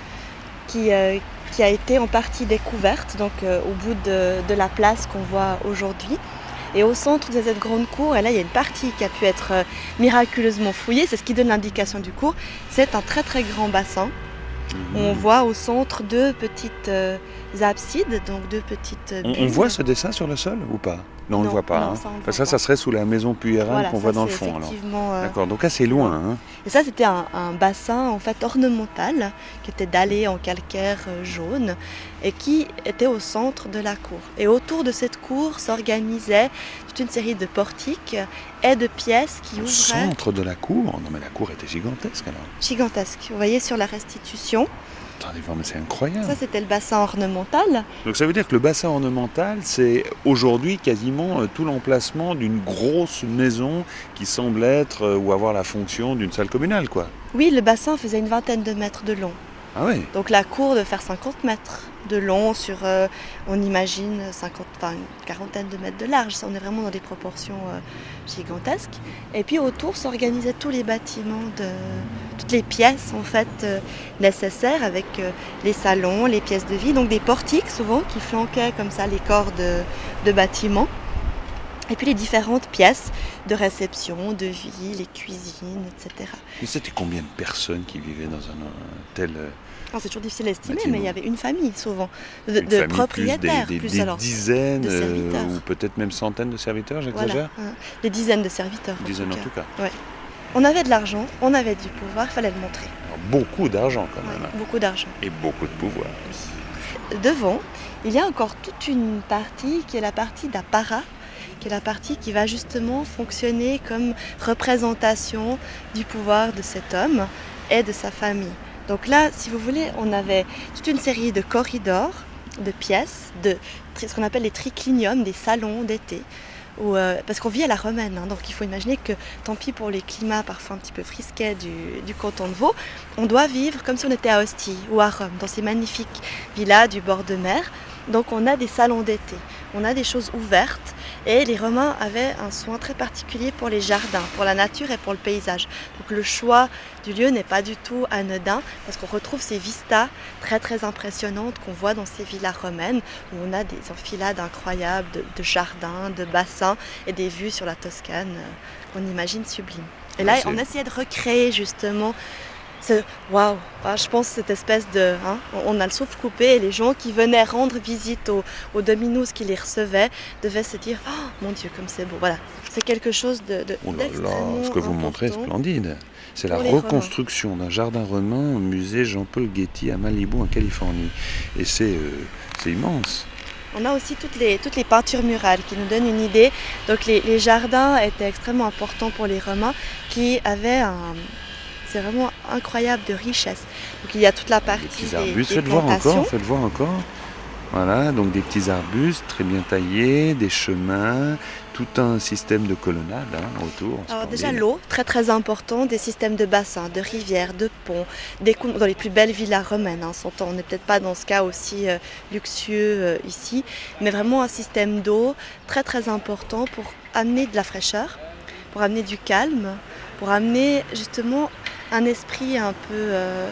C: qui, euh, qui a été en partie découverte, donc euh, au bout de, de la place qu'on voit aujourd'hui. Et au centre de cette grande cour, et là il y a une partie qui a pu être euh, miraculeusement fouillée, c'est ce qui donne l'indication du cours, c'est un très très grand bassin. Mmh. On voit au centre deux petites euh, absides, donc deux petites...
B: On, on voit ce dessin sur le sol ou pas ? Non, on ne le voit pas.
C: Non,
B: hein.
C: ça,
B: enfin, ça, ça serait sous la maison Puyérane voilà, qu'on voit dans le fond. Alors.
C: Euh...
B: D'accord, donc assez loin. Hein.
C: Et ça, c'était un, un bassin en fait ornemental qui était dallé en calcaire jaune et qui était au centre de la cour. Et autour de cette cour s'organisait toute une série de portiques et de pièces qui ouvraient...
B: Au centre de la cour ? Non mais la cour était gigantesque alors.
C: Gigantesque. Vous voyez sur la restitution.
B: Attendez, mais c'est incroyable.
C: Ça, c'était le bassin ornemental.
B: Donc ça veut dire que le bassin ornemental, c'est aujourd'hui quasiment tout l'emplacement d'une grosse maison qui semble être ou avoir la fonction d'une salle communale, quoi.
C: Oui, le bassin faisait une vingtaine de mètres de long.
B: Ah oui.
C: Donc la cour de faire cinquante mètres de long sur, euh, on imagine, cinquante, enfin, une quarantaine de mètres de large. Ça, on est vraiment dans des proportions euh, gigantesques. Et puis autour s'organisaient tous les bâtiments, de, toutes les pièces en fait euh, nécessaires avec euh, les salons, les pièces de vie, donc des portiques souvent qui flanquaient comme ça les corps de, de bâtiments. Et puis les différentes pièces de réception, de vie, les cuisines, et cetera.
B: Mais c'était combien de personnes qui vivaient dans un, un tel...
C: Non, c'est toujours difficile à estimer,
B: bâtiment.
C: Mais il y avait une famille souvent, de, de famille
B: Plus
C: propriétaires.
B: des, des,
C: plus
B: des
C: alors,
B: dizaines,
C: de serviteurs.
B: Euh, ou peut-être même centaines de serviteurs, j'exagère
C: voilà, hein, des dizaines de serviteurs.
B: Des dizaines
C: en tout
B: en
C: cas.
B: tout cas.
C: Ouais. On avait de l'argent, on avait du pouvoir, il fallait le montrer.
B: Alors, beaucoup d'argent quand même.
C: Ouais, beaucoup d'argent.
B: Et beaucoup de pouvoir.
C: Oui. Devant, il y a encore toute une partie qui est la partie d'apparat, qui est la partie qui va justement fonctionner comme représentation du pouvoir de cet homme et de sa famille. Donc là, si vous voulez, on avait toute une série de corridors, de pièces, de ce qu'on appelle les tricliniums, des salons d'été, Où, euh, parce qu'on vit à la romaine, hein, donc il faut imaginer que, tant pis pour les climats parfois un petit peu frisquets du, du canton de Vaud, on doit vivre comme si on était à Ostie ou à Rome, dans ces magnifiques villas du bord de mer. Donc on a des salons d'été, on a des choses ouvertes, et les Romains avaient un soin très particulier pour les jardins, pour la nature et pour le paysage. Donc le choix du lieu n'est pas du tout anodin, parce qu'on retrouve ces vistas très très impressionnantes qu'on voit dans ces villas romaines, où on a des enfilades incroyables de, de jardins, de bassins, et des vues sur la Toscane euh, qu'on imagine sublimes. Et là, on essayait de recréer justement waouh, je pense cette espèce de... Hein, on a le souffle coupé, et les gens qui venaient rendre visite aux, aux dominos qui les recevaient devaient se dire oh, mon Dieu, comme c'est beau. Voilà, c'est quelque chose de, de
B: oh là là, ce que vous montrez est splendide. C'est la reconstruction d'un jardin romain au musée Jean-Paul Getty à Malibu en Californie. Et c'est, euh, c'est immense.
C: On a aussi toutes les, toutes les peintures murales qui nous donnent une idée. Donc les, les jardins étaient extrêmement importants pour les Romains qui avaient un... C'est vraiment incroyable de richesse. Donc il y a toute la partie
B: des petits arbustes.
C: Des, des
B: faites voir
C: plantations.
B: encore, faites voir encore. Voilà, donc des petits arbustes très bien taillés, des chemins, tout un système de colonnades hein, autour.
C: Alors déjà l'eau, très très important, des systèmes de bassins, de rivières, de ponts, des, dans les plus belles villas romaines. Hein, on n'est peut-être pas dans ce cas aussi euh, luxueux euh, ici, mais vraiment un système d'eau très très important pour amener de la fraîcheur, pour amener du calme, pour amener justement un esprit un peu euh,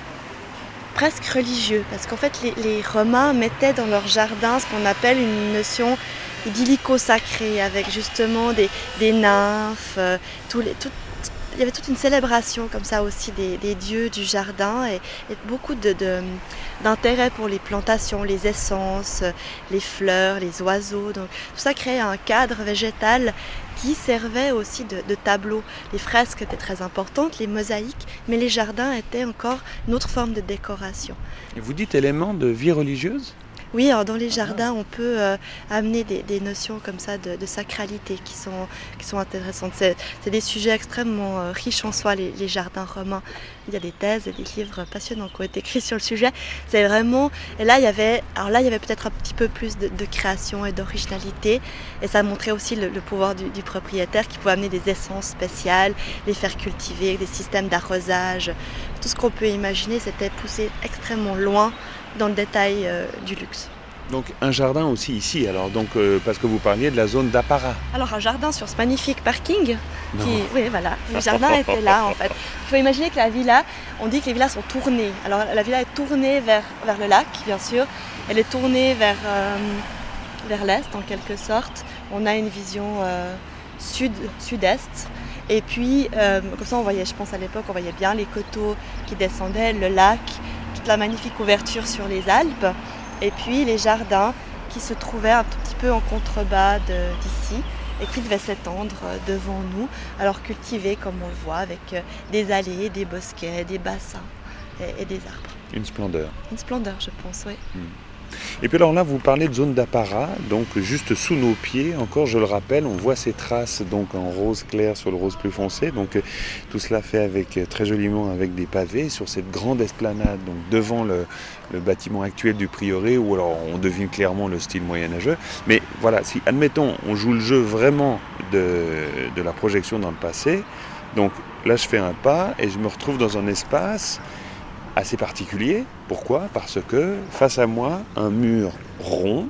C: presque religieux, parce qu'en fait les, les Romains mettaient dans leur jardin ce qu'on appelle une notion idyllico-sacrée, avec justement des, des nymphes, euh, tous les, tout, il y avait toute une célébration comme ça aussi des, des dieux du jardin, et, et beaucoup de, de, d'intérêt pour les plantations, les essences, les fleurs, les oiseaux. Donc tout ça créait un cadre végétal qui servait aussi de, de tableau. Les fresques étaient très importantes, les mosaïques, mais les jardins étaient encore une autre forme de décoration.
B: Et vous dites éléments de vie religieuse ?
C: Oui, alors dans les jardins, on peut euh, amener des, des notions comme ça de, de sacralité qui sont, qui sont intéressantes. C'est, c'est des sujets extrêmement euh, riches en soi, les, les jardins romains. Il y a des thèses et des livres passionnants qui ont été écrits sur le sujet. C'est vraiment... Et là, il y avait, alors là, il y avait peut-être un petit peu plus de, de création et d'originalité. Et ça montrait aussi le, le pouvoir du, du propriétaire qui pouvait amener des essences spéciales, les faire cultiver, des systèmes d'arrosage. Tout ce qu'on peut imaginer, c'était poussé extrêmement loin dans le détail euh, du luxe.
B: Donc un jardin aussi ici, alors donc euh, parce que vous parliez de la zone d'apparat.
C: Alors un jardin sur ce magnifique parking, qui, oui voilà, le jardin était là en fait. Il faut imaginer que la villa, on dit que les villas sont tournées. Alors la villa est tournée vers, vers le lac bien sûr, elle est tournée vers, euh, vers l'est en quelque sorte. On a une vision euh, sud, sud-est. Et puis euh, comme ça on voyait, je pense à l'époque, on voyait bien les coteaux qui descendaient, le lac, la magnifique ouverture sur les Alpes, et puis les jardins qui se trouvaient un tout petit peu en contrebas de, d'ici et qui devaient s'étendre devant nous, alors cultivés comme on le voit avec des allées, des bosquets, des bassins et, et des arbres.
B: Une splendeur.
C: Une splendeur, je pense, oui.
B: Mmh. Et puis alors là, vous parlez de zone d'apparat, donc juste sous nos pieds, encore je le rappelle, on voit ces traces donc en rose clair sur le rose plus foncé, donc tout cela fait avec très joliment avec des pavés sur cette grande esplanade, donc devant le, le bâtiment actuel du prieuré, où alors on devine clairement le style moyenâgeux. Mais voilà, si admettons, on joue le jeu vraiment de, de la projection dans le passé, donc là je fais un pas et je me retrouve dans un espace assez particulier. Pourquoi ? Parce que face à moi, un mur rond,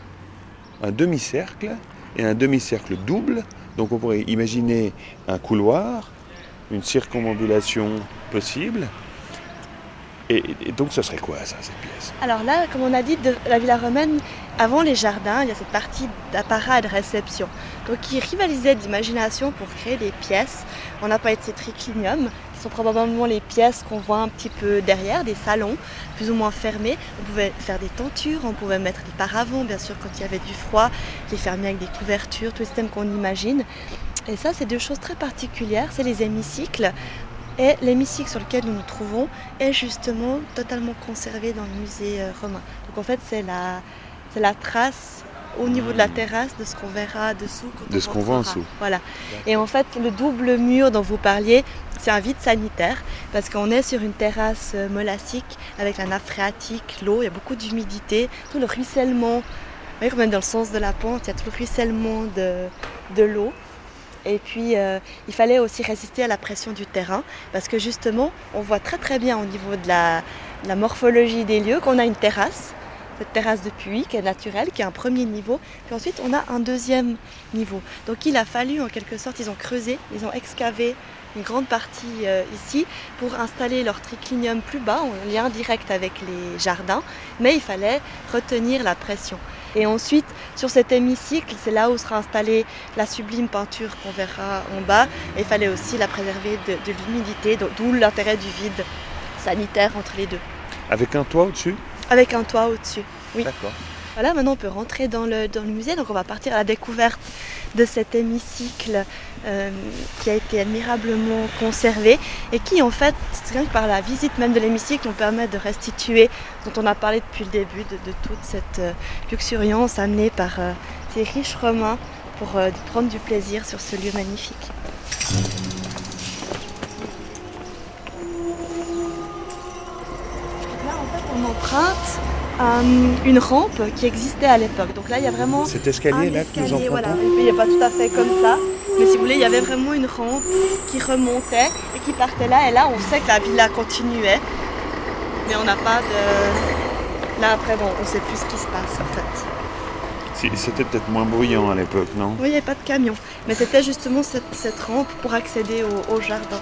B: un demi-cercle et un demi-cercle double. Donc on pourrait imaginer un couloir, une circumambulation possible. Et, et donc ce serait quoi ça, cette pièce ?
C: Alors là, comme on a dit, de la villa romaine, avant les jardins, il y a cette partie d'apparat et de réception. Donc ils rivalisaient d'imagination pour créer des pièces. On n'a pas été triclinium, qui sont probablement les pièces qu'on voit un petit peu derrière, des salons plus ou moins fermés. On pouvait faire des tentures, on pouvait mettre des paravents, bien sûr quand il y avait du froid, les fermer avec des couvertures, tout le système qu'on imagine. Et ça, c'est deux choses très particulières, c'est les hémicycles. Et l'hémicycle sur lequel nous nous trouvons est justement totalement conservé dans le musée romain. Donc en fait, c'est la, c'est la trace au niveau de la terrasse de ce qu'on verra dessous. Quand
B: de
C: on
B: ce qu'on voit en dessous.
C: Voilà. Et en fait, le double mur dont vous parliez, c'est un vide sanitaire parce qu'on est sur une terrasse molassique avec la nappe phréatique, l'eau, il y a beaucoup d'humidité, tout le ruissellement voyez, quand même dans le sens de la pente, il y a tout le ruissellement de, de l'eau. Et puis, euh, il fallait aussi résister à la pression du terrain, parce que justement, on voit très très bien au niveau de la, de la morphologie des lieux qu'on a une terrasse, cette terrasse de puits qui est naturelle, qui est un premier niveau, puis ensuite on a un deuxième niveau. Donc il a fallu en quelque sorte, ils ont creusé, ils ont excavé une grande partie euh, ici pour installer leur triclinium plus bas, en lien direct avec les jardins, mais il fallait retenir la pression. Et ensuite, sur cet hémicycle, c'est là où sera installée la sublime peinture qu'on verra en bas, et il fallait aussi la préserver de, de l'humidité, d'où l'intérêt du vide sanitaire entre les deux.
B: Avec un toit au-dessus ?
C: Avec un toit au-dessus, oui.
B: D'accord.
C: Voilà, maintenant on peut rentrer dans le, dans le musée, donc on va partir à la découverte de cet hémicycle euh, qui a été admirablement conservé et qui en fait, rien que par la visite même de l'hémicycle, nous permet de restituer, dont on a parlé depuis le début, de, de toute cette euh, luxuriance amenée par euh, ces riches Romains pour euh, prendre du plaisir sur ce lieu magnifique. Là en fait on emprunte Euh, une rampe qui existait à l'époque. Donc là, il y a vraiment
B: cet escalier là que nous empruntons.
C: Voilà, il n'est pas tout à fait comme ça, mais si vous voulez, il y avait vraiment une rampe qui remontait et qui partait là. Et là, on sait que la villa continuait, mais on n'a pas de. Là après, bon, on ne sait plus ce qui se passe en fait.
B: C'était peut-être moins bruyant à l'époque, non ?
C: Oui, il n'y avait pas de camion, mais c'était justement cette, cette rampe pour accéder au, au jardin.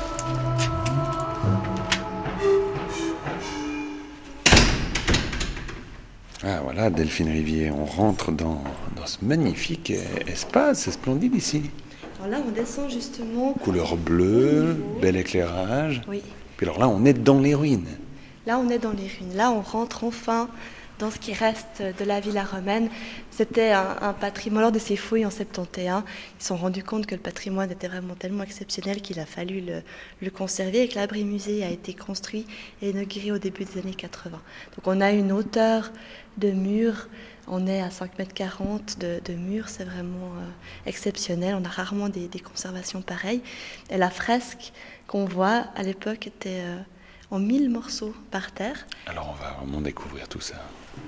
B: Ah voilà, Delphine Rivier, on rentre dans, dans ce magnifique espace, c'est splendide ici.
C: Alors là, on descend justement...
B: Couleur bleue, bel éclairage.
C: Oui.
B: Puis alors là, on est dans les ruines.
C: Là, on est dans les ruines. Là, on rentre enfin dans ce qui reste de la villa romaine. C'était un, un patrimoine. Lors de ces fouilles en soixante et onze, ils se sont rendus compte que le patrimoine était vraiment tellement exceptionnel qu'il a fallu le, le conserver et que l'abri musée a été construit et inauguré au début des années quatre-vingts. Donc on a une hauteur de mur, on est à cinq mètres quarante de, de mur, c'est vraiment euh, exceptionnel. On a rarement des, des conservations pareilles. Et la fresque qu'on voit à l'époque était euh, en mille morceaux par terre.
B: Alors on va vraiment découvrir tout ça.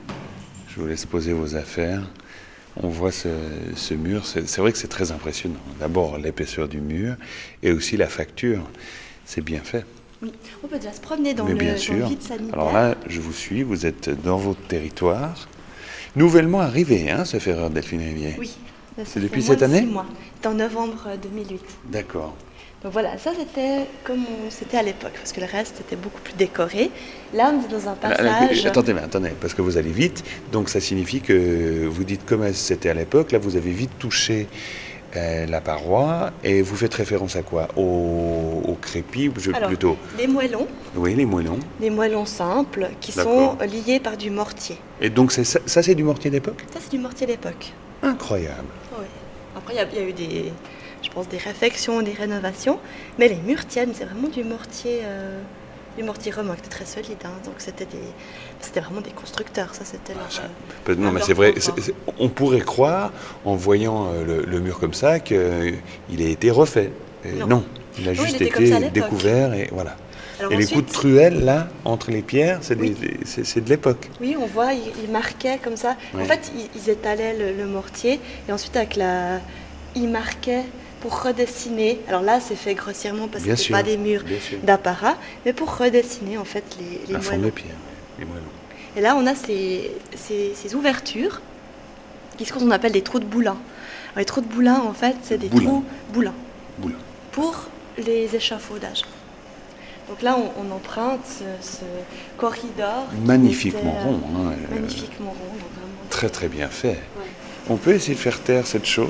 B: Je vous laisse poser vos affaires. On voit ce, ce mur, c'est, c'est vrai que c'est très impressionnant. D'abord l'épaisseur du mur et aussi la facture, c'est bien fait.
C: Oui, on peut déjà se promener dans,
B: Mais
C: le,
B: bien
C: dans
B: sûr.
C: le vide sanitaire.
B: Alors là, je vous suis, vous êtes dans votre territoire. Nouvellement arrivé, hein, ce Ferreur Delphine Rivier.
C: Oui.
B: C'est depuis cette année ?
C: C'était en novembre deux mille huit.
B: D'accord.
C: Donc voilà, ça c'était comme on, c'était à l'époque, parce que le reste était beaucoup plus décoré. Là, on est dans un passage...
B: Attendez, attendez, parce que vous allez vite, donc ça signifie que vous dites comme c'était à l'époque, là vous avez vite touché euh, la paroi, et vous faites référence à quoi ? Au, au crépi, je,
C: Alors,
B: plutôt
C: les moellons.
B: Oui, les moellons.
C: Les moellons simples, qui
B: D'accord.
C: sont liés par du mortier.
B: Et donc c'est ça, ça c'est du mortier d'époque ?
C: Ça c'est du mortier d'époque.
B: Incroyable.
C: Oui. Après, il y, y a eu des... je pense des réfections, des rénovations, mais les murs tiennent, c'est vraiment du mortier, euh, du mortier romain qui était très solide, hein. Donc c'était des, c'était vraiment des constructeurs, ça c'était leur.
B: Ça,
C: euh,
B: non, mais
C: leur
B: c'est vrai.
C: confort.
B: C'est, c'est, on pourrait croire, en voyant euh, le, le mur comme ça, qu'il a été refait. Et
C: Non.
B: non, il a
C: Non,
B: juste
C: il était comme ça à
B: été
C: l'époque.
B: découvert et voilà.
C: Alors
B: et
C: ensuite,
B: les coups de truelle là, entre les pierres, c'est,
C: Oui.
B: des, des- c'est, c'est de l'époque.
C: oui, on voit, ils, ils marquaient comme ça.
B: Oui.
C: En fait, ils, ils étalaient le, le mortier et ensuite avec la, ils marquaient pour redessiner. Alors là, c'est fait grossièrement parce que
B: Bien
C: c'est
B: sûr,
C: pas des murs
B: bien sûr.
C: d'apparat, mais pour redessiner en fait les, les
B: La forme de
C: moellons.
B: pierre, les moellons.
C: Et là, on a ces, ces, ces ouvertures qui sont ce qu'on appelle des trous de boulin. Alors, les trous de boulin, en fait, c'est des
B: Boulin.
C: trous boulins
B: Boulin.
C: pour les échafaudages. Donc là, on, on emprunte ce, ce corridor. qui
B: Magnifiquement
C: était, euh,
B: rond. Hein, euh,
C: Magnifiquement rond, donc vraiment.
B: Très très bien fait.
C: Ouais.
B: On peut essayer de faire taire cette chose ?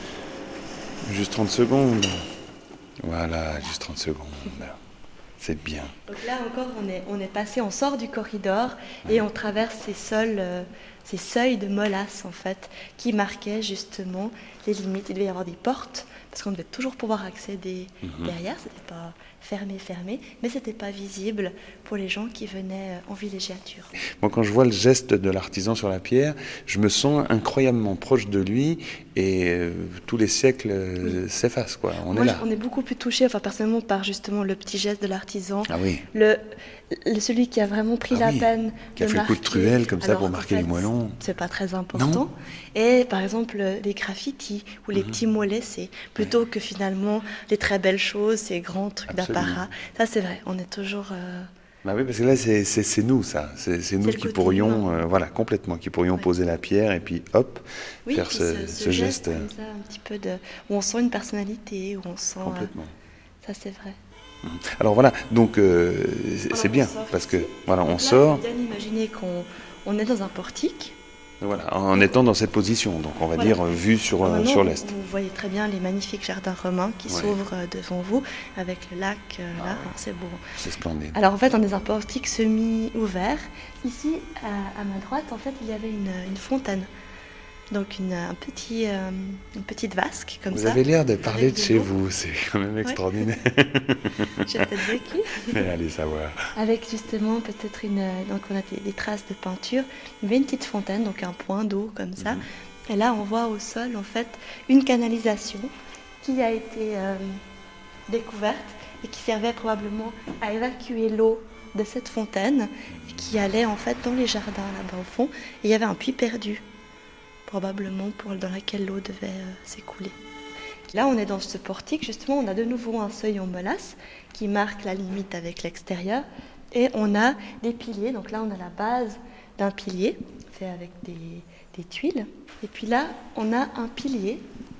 B: Juste trente secondes. Voilà, juste trente secondes. C'est bien.
C: Donc là encore, on est, on est passé, on sort du corridor et on traverse ces sols, euh, ces seuils de molasse en fait, qui marquaient justement les limites. Il devait y avoir des portes parce qu'on devait toujours pouvoir accéder mmh. derrière, c'était pas fermé, fermé, mais c'était pas visible pour les gens qui venaient en villégiature.
B: Moi, quand je vois le geste de l'artisan sur la pierre, je me sens incroyablement proche de lui et euh, tous les siècles euh, oui. s'effacent, quoi. On
C: Moi,
B: est là.
C: On est beaucoup plus touché, enfin personnellement, par justement le petit geste de l'artisan.
B: Ah oui.
C: Le, le, celui qui a vraiment pris
B: ah
C: la
B: oui.
C: peine
B: qui a
C: de
B: fait
C: marquer.
B: le coup de truelle comme ça
C: Alors,
B: pour marquer
C: en fait,
B: les moellons.
C: C'est pas très important.
B: Non.
C: Et par exemple, les graffitis ou les mmh. petits mots laissés, plutôt oui. que finalement les très belles choses, ces grands trucs d'apparat. Ça, c'est vrai, on est toujours... Euh...
B: Bah oui, parce que là, c'est, c'est, c'est nous, ça. C'est, c'est nous qui pourrions, euh, voilà, complètement, qui pourrions ouais. poser la pierre et puis, hop,
C: oui,
B: faire ce,
C: ce,
B: ce,
C: ce
B: geste.
C: geste comme ça, un petit peu de... où on sent une personnalité, où on sent...
B: Complètement.
C: Euh... Ça, c'est vrai.
B: Alors voilà, donc euh, c'est, c'est bien, parce que, voilà, on
C: là,
B: sort...
C: Il faut bien imaginer qu'on on est dans un portique.
B: Voilà, en étant dans cette position, donc on va voilà. dire vue sur, euh, sur l'est.
C: Vous voyez très bien les magnifiques jardins romains qui ouais. s'ouvrent devant vous, avec le lac euh,
B: ah
C: là,
B: ouais.
C: c'est beau.
B: C'est splendide.
C: Alors en fait, on est dans un portique semi-ouvert. Ici, à, à ma droite, en fait, il y avait une, une fontaine. Donc une, un petit, euh, une petite vasque comme
B: vous
C: ça.
B: Vous avez l'air de parler de chez vous, c'est quand même extraordinaire.
C: Ouais. J'ai peut-être vécu.
B: Mais allez savoir.
C: Avec justement peut-être une, donc on a des, des traces de peinture. Il y avait une petite fontaine, donc un point d'eau comme ça. Mm-hmm. Et là, on voit au sol en fait une canalisation qui a été euh, découverte et qui servait probablement à évacuer l'eau de cette fontaine et qui allait en fait dans les jardins là-bas au fond. Et il y avait un puits perdu, probablement pour, dans lequel l'eau devait euh, s'écouler. Là, on est dans ce portique, justement, on a de nouveau un seuil en molasse qui marque la limite avec l'extérieur. Et on a des piliers, donc là, on a la base d'un pilier fait avec des, des tuiles. Et puis là, on a un pilier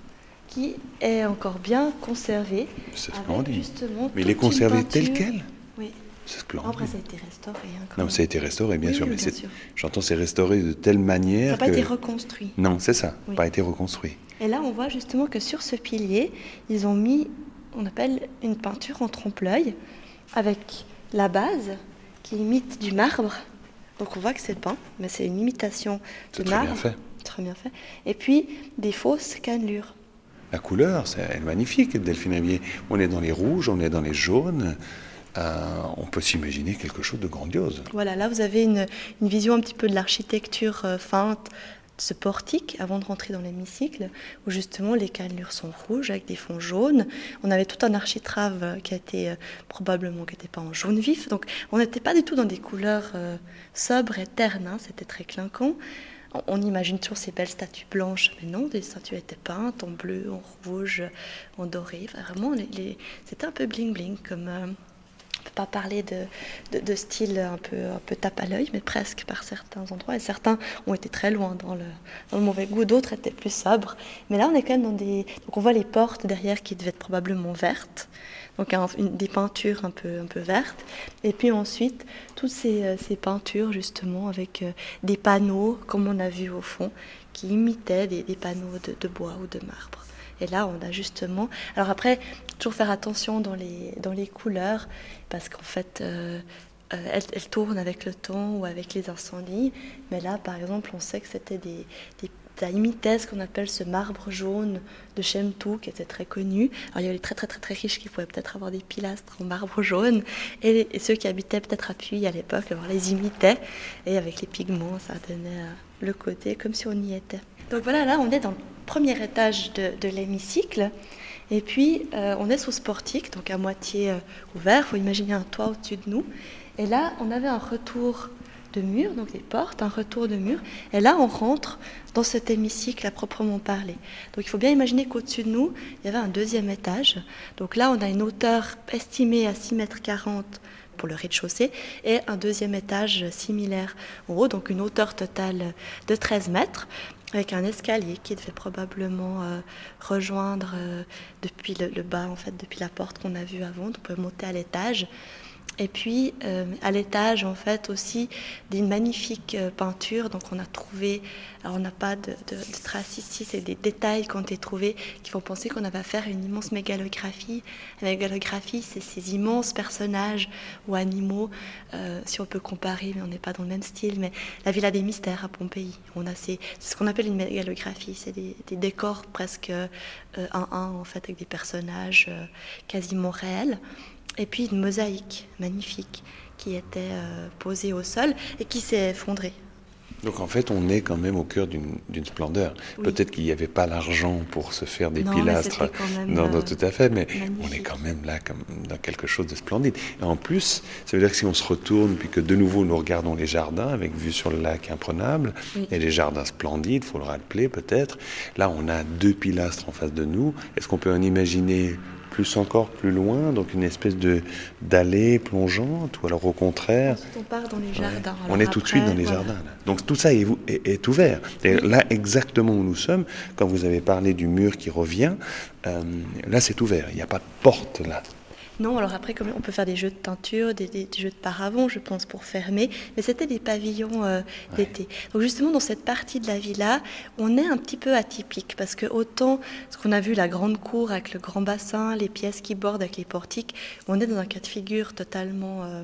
C: qui est encore bien conservé.
B: C'est splendide.
C: Justement,
B: mais il est conservé tel quel ?
C: Oui.
B: C'est splendide.
C: Après, ça a été restauré. Hein,
B: non, ça a été restauré, bien
C: oui,
B: sûr.
C: Oui,
B: mais
C: bien
B: c'est,
C: sûr.
B: j'entends, c'est restauré de telle manière.
C: Ça n'a pas
B: que...
C: été reconstruit.
B: Non, c'est ça.
C: Oui.
B: Pas été reconstruit.
C: Et là, on voit justement que sur ce pilier, ils ont mis, on appelle une peinture en trompe-l'œil, avec la base qui imite du marbre. Donc on voit que c'est peint, mais c'est une imitation
B: c'est
C: de
B: très
C: marbre.
B: Bien fait.
C: Très bien fait. Et puis des fausses cannelures.
B: La couleur, c'est magnifique, Delphine Rivier. On est dans les rouges, on est dans les jaunes. Euh, on peut s'imaginer quelque chose de grandiose.
C: Voilà, là vous avez une, une vision un petit peu de l'architecture euh, feinte, ce portique, avant de rentrer dans l'hémicycle, où justement les cannelures sont rouges avec des fonds jaunes. On avait tout un architrave qui a été euh, probablement qui n'était pas en jaune vif, donc on n'était pas du tout dans des couleurs euh, sobres et ternes, hein, c'était très clinquant. On, on imagine toujours ces belles statues blanches, mais non, les statues étaient peintes en bleu, en rouge, en doré. Enfin, vraiment, les, les, c'était un peu bling-bling comme... Euh, on ne peut pas parler de, de, de style un peu, un peu tape à l'œil, mais presque par certains endroits. Et certains ont été très loin dans le, dans le mauvais goût, d'autres étaient plus sobres. Mais là, on est quand même dans des... Donc on voit les portes derrière qui devaient être probablement vertes, donc un, une, des peintures un peu, un peu vertes. Et puis ensuite, toutes ces, ces peintures, justement, avec euh, des panneaux, comme on a vu au fond, qui imitaient des, des panneaux de, de bois ou de marbre. Et là, on a justement... Alors après, toujours faire attention dans les, dans les couleurs, parce qu'en fait, euh, euh, elles, elles tournent avec le temps ou avec les incendies. Mais là, par exemple, on sait que c'était des... des ça imitait ce qu'on appelle ce marbre jaune de Chemtou, qui était très connu. Alors, il y avait les très, très, très, très riches qui pouvaient peut-être avoir des pilastres en marbre jaune. Et, les, et ceux qui habitaient peut-être à Puy à l'époque, alors, les imitaient. Et avec les pigments, ça donnait euh, le côté comme si on y était. Donc voilà, là, on est dans le premier étage de, de l'hémicycle. Et puis, euh, on est sous ce portique, donc à moitié euh, ouvert. Il faut imaginer un toit au-dessus de nous. Et là, on avait un retour de mur, donc des portes, un retour de mur. Et là, on rentre dans cet hémicycle à proprement parler. Donc, il faut bien imaginer qu'au-dessus de nous, il y avait un deuxième étage. Donc là, on a une hauteur estimée à six mètres quarante pour le rez-de-chaussée et un deuxième étage similaire en haut, donc une hauteur totale de treize mètres. Avec un escalier qui devait probablement euh, rejoindre euh, depuis le, le bas, en fait, depuis la porte qu'on a vue avant. Donc on peut monter à l'étage. Et puis, euh, à l'étage, en fait, aussi, des magnifiques euh, peintures. Donc, on a trouvé, alors on n'a pas de, de, de traces ici, c'est des détails qui ont été trouvés qui font penser qu'on avait affaire à une immense mégalographie. La mégalographie, c'est ces immenses personnages ou animaux, euh, si on peut comparer, mais on n'est pas dans le même style. Mais la Villa des Mystères à Pompéi, on a ces, c'est ce qu'on appelle une mégalographie. C'est des, des décors presque euh, un à un, en fait, avec des personnages euh, quasiment réels. Et puis une mosaïque magnifique qui était euh, posée au sol et qui s'est effondrée.
D: Donc en fait, on est quand même au cœur d'une, d'une splendeur. Oui. Peut-être qu'il n'y avait pas l'argent pour se faire des non, pilastres.
C: Mais
D: non, non,
C: euh,
D: tout à fait, mais
C: magnifique.
D: On est quand même là comme dans quelque chose de splendide. Et en plus, ça veut dire que si on se retourne, puis que de nouveau nous regardons les jardins avec vue sur le lac imprenable, oui. Et les jardins splendides, il faut le rappeler peut-être, là on a deux pilastres en face de nous. Est-ce qu'on peut en imaginer plus encore plus loin, donc une espèce de d'allée plongeante, ou alors au contraire...
C: Ensuite, on part dans les jardins.
D: Ouais. On est après, tout de suite dans les voilà. jardins. Là. Donc tout ça est, est, est ouvert. Et oui. Là, exactement où nous sommes, quand vous avez parlé du mur qui revient, euh, là c'est ouvert, il n'y a pas de porte là.
C: Non, alors après, comme on peut faire des jeux de teinture, des, des, des jeux de paravent, je pense, pour fermer, mais c'était des pavillons euh, ouais. d'été. Donc justement, dans cette partie de la villa, on est un petit peu atypique, parce que autant ce qu'on a vu, la grande cour avec le grand bassin, les pièces qui bordent avec les portiques, on est dans un cas de figure totalement euh,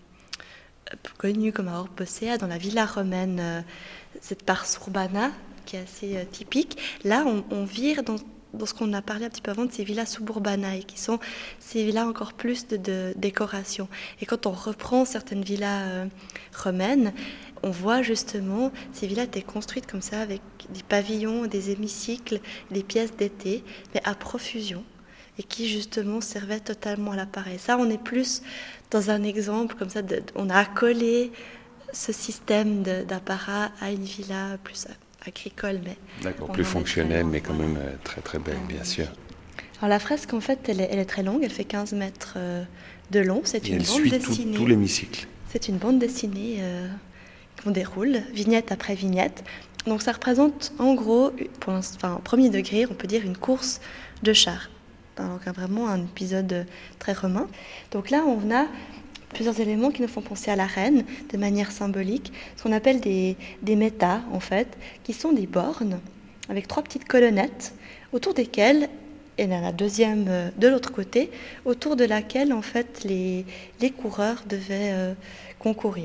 C: connu comme à Orpesea, dans la villa romaine, euh, cette pars urbana, qui est assez euh, typique. Là, on, on vire dans... dans ce qu'on a parlé un petit peu avant de ces villas suburbanae, qui sont ces villas encore plus de, de décoration. Et quand on reprend certaines villas euh, romaines, on voit justement ces villas étaient construites comme ça, avec des pavillons, des hémicycles, des pièces d'été, mais à profusion, et qui justement servaient totalement à l'appareil. Ça, on est plus dans un exemple comme ça, de, on a accolé ce système de, d'apparat à une villa plus agricole, mais...
D: D'accord, plus fonctionnelle, mais quand même euh, très très belle, bien sûr.
C: Alors la fresque, en fait, elle est, elle est très longue, elle fait quinze mètres euh, de long, c'est une
D: elle
C: bande
D: suit
C: dessinée.
D: Tout, tout l'hémicycle.
C: C'est une bande dessinée euh, qu'on déroule, vignette après vignette. Donc ça représente, en gros, pour enfin, au premier degré, on peut dire une course de chars. Donc vraiment un épisode très romain. Donc là, on a plusieurs éléments qui nous font penser à la reine de manière symbolique, ce qu'on appelle des, des métas, en fait, qui sont des bornes avec trois petites colonnettes autour desquelles, et là, la deuxième de l'autre côté, autour de laquelle, en fait, les, les coureurs devaient euh, concourir.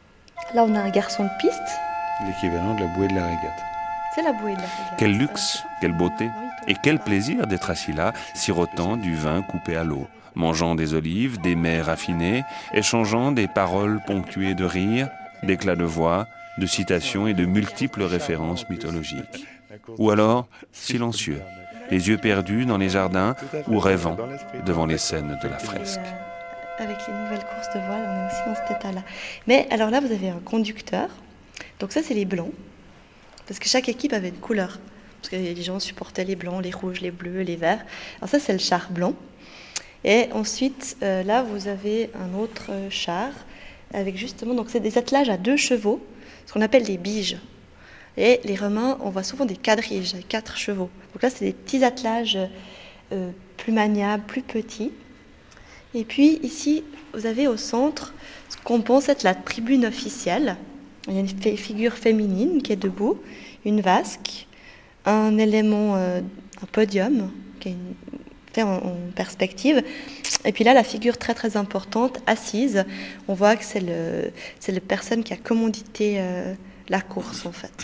C: Là, on a un garçon de piste.
D: L'équivalent de la bouée de la régate.
C: C'est la bouée de la régate.
B: Quel luxe, quelle beauté, et quel plaisir d'être assis là, sirotant du vin coupé à l'eau, mangeant des olives, des mets raffinés, échangeant des paroles ponctuées de rires, d'éclats de voix, de citations et de multiples références mythologiques. Ou alors, silencieux, les yeux perdus dans les jardins ou rêvant devant les scènes de la fresque.
C: Avec les nouvelles courses de voile, on est aussi dans cet état-là. Mais alors là, vous avez un conducteur. Donc ça, c'est les blancs. Parce que chaque équipe avait une couleur. Parce que les gens supportaient les blancs, les rouges, les bleus, les verts. Alors ça, c'est le char blanc. Et ensuite, euh, là, vous avez un autre char avec justement, donc c'est des attelages à deux chevaux, ce qu'on appelle des biges. Et les Romains, on voit souvent des quadriges avec quatre chevaux. Donc là, c'est des petits attelages euh, plus maniables, plus petits. Et puis ici, vous avez au centre ce qu'on pense être la tribune officielle. Il y a une figure féminine qui est debout, une vasque, un élément, euh, un podium qui est une fait en, en perspective. Et puis là, la figure très très importante, assise, on voit que c'est le, c'est la personne qui a commandité euh, la course en fait.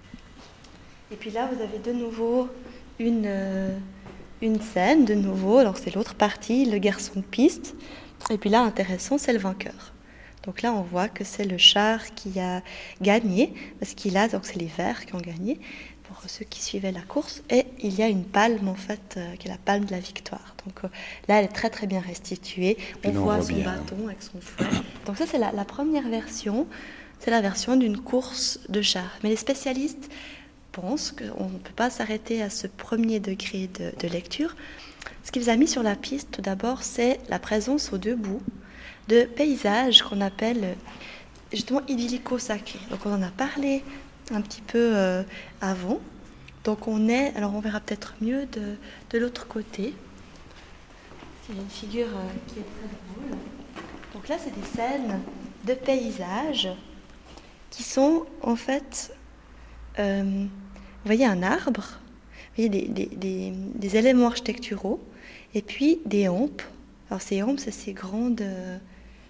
C: Et puis là, vous avez de nouveau une, euh, une scène, de nouveau, alors c'est l'autre partie, le garçon de piste. Et puis là, intéressant, c'est le vainqueur. Donc là, on voit que c'est le char qui a gagné, parce qu'il a, donc c'est les verts qui ont gagné, pour ceux qui suivaient la course, et il y a une palme en fait, euh, qui est la palme de la victoire. Donc euh, là, elle est très très bien restituée. On voit, on voit son bien. bâton avec son fouet. Donc ça, c'est la, la première version. C'est la version d'une course de char. Mais les spécialistes pensent qu'on ne peut pas s'arrêter à ce premier degré de, de lecture. Ce qui vous a mis sur la piste, tout d'abord, c'est la présence aux deux bouts de paysages qu'on appelle justement idyllico-sacrés. Donc on en a parlé un petit peu euh, avant. Donc on est, alors on verra peut-être mieux de, de l'autre côté. Il y a une figure euh, qui est très drôle. Donc là, c'est des scènes de paysages qui sont en fait, euh, vous voyez un arbre, vous voyez des, des, des, des éléments architecturaux, et puis des hampes. Alors ces hampes, c'est ces grandes euh,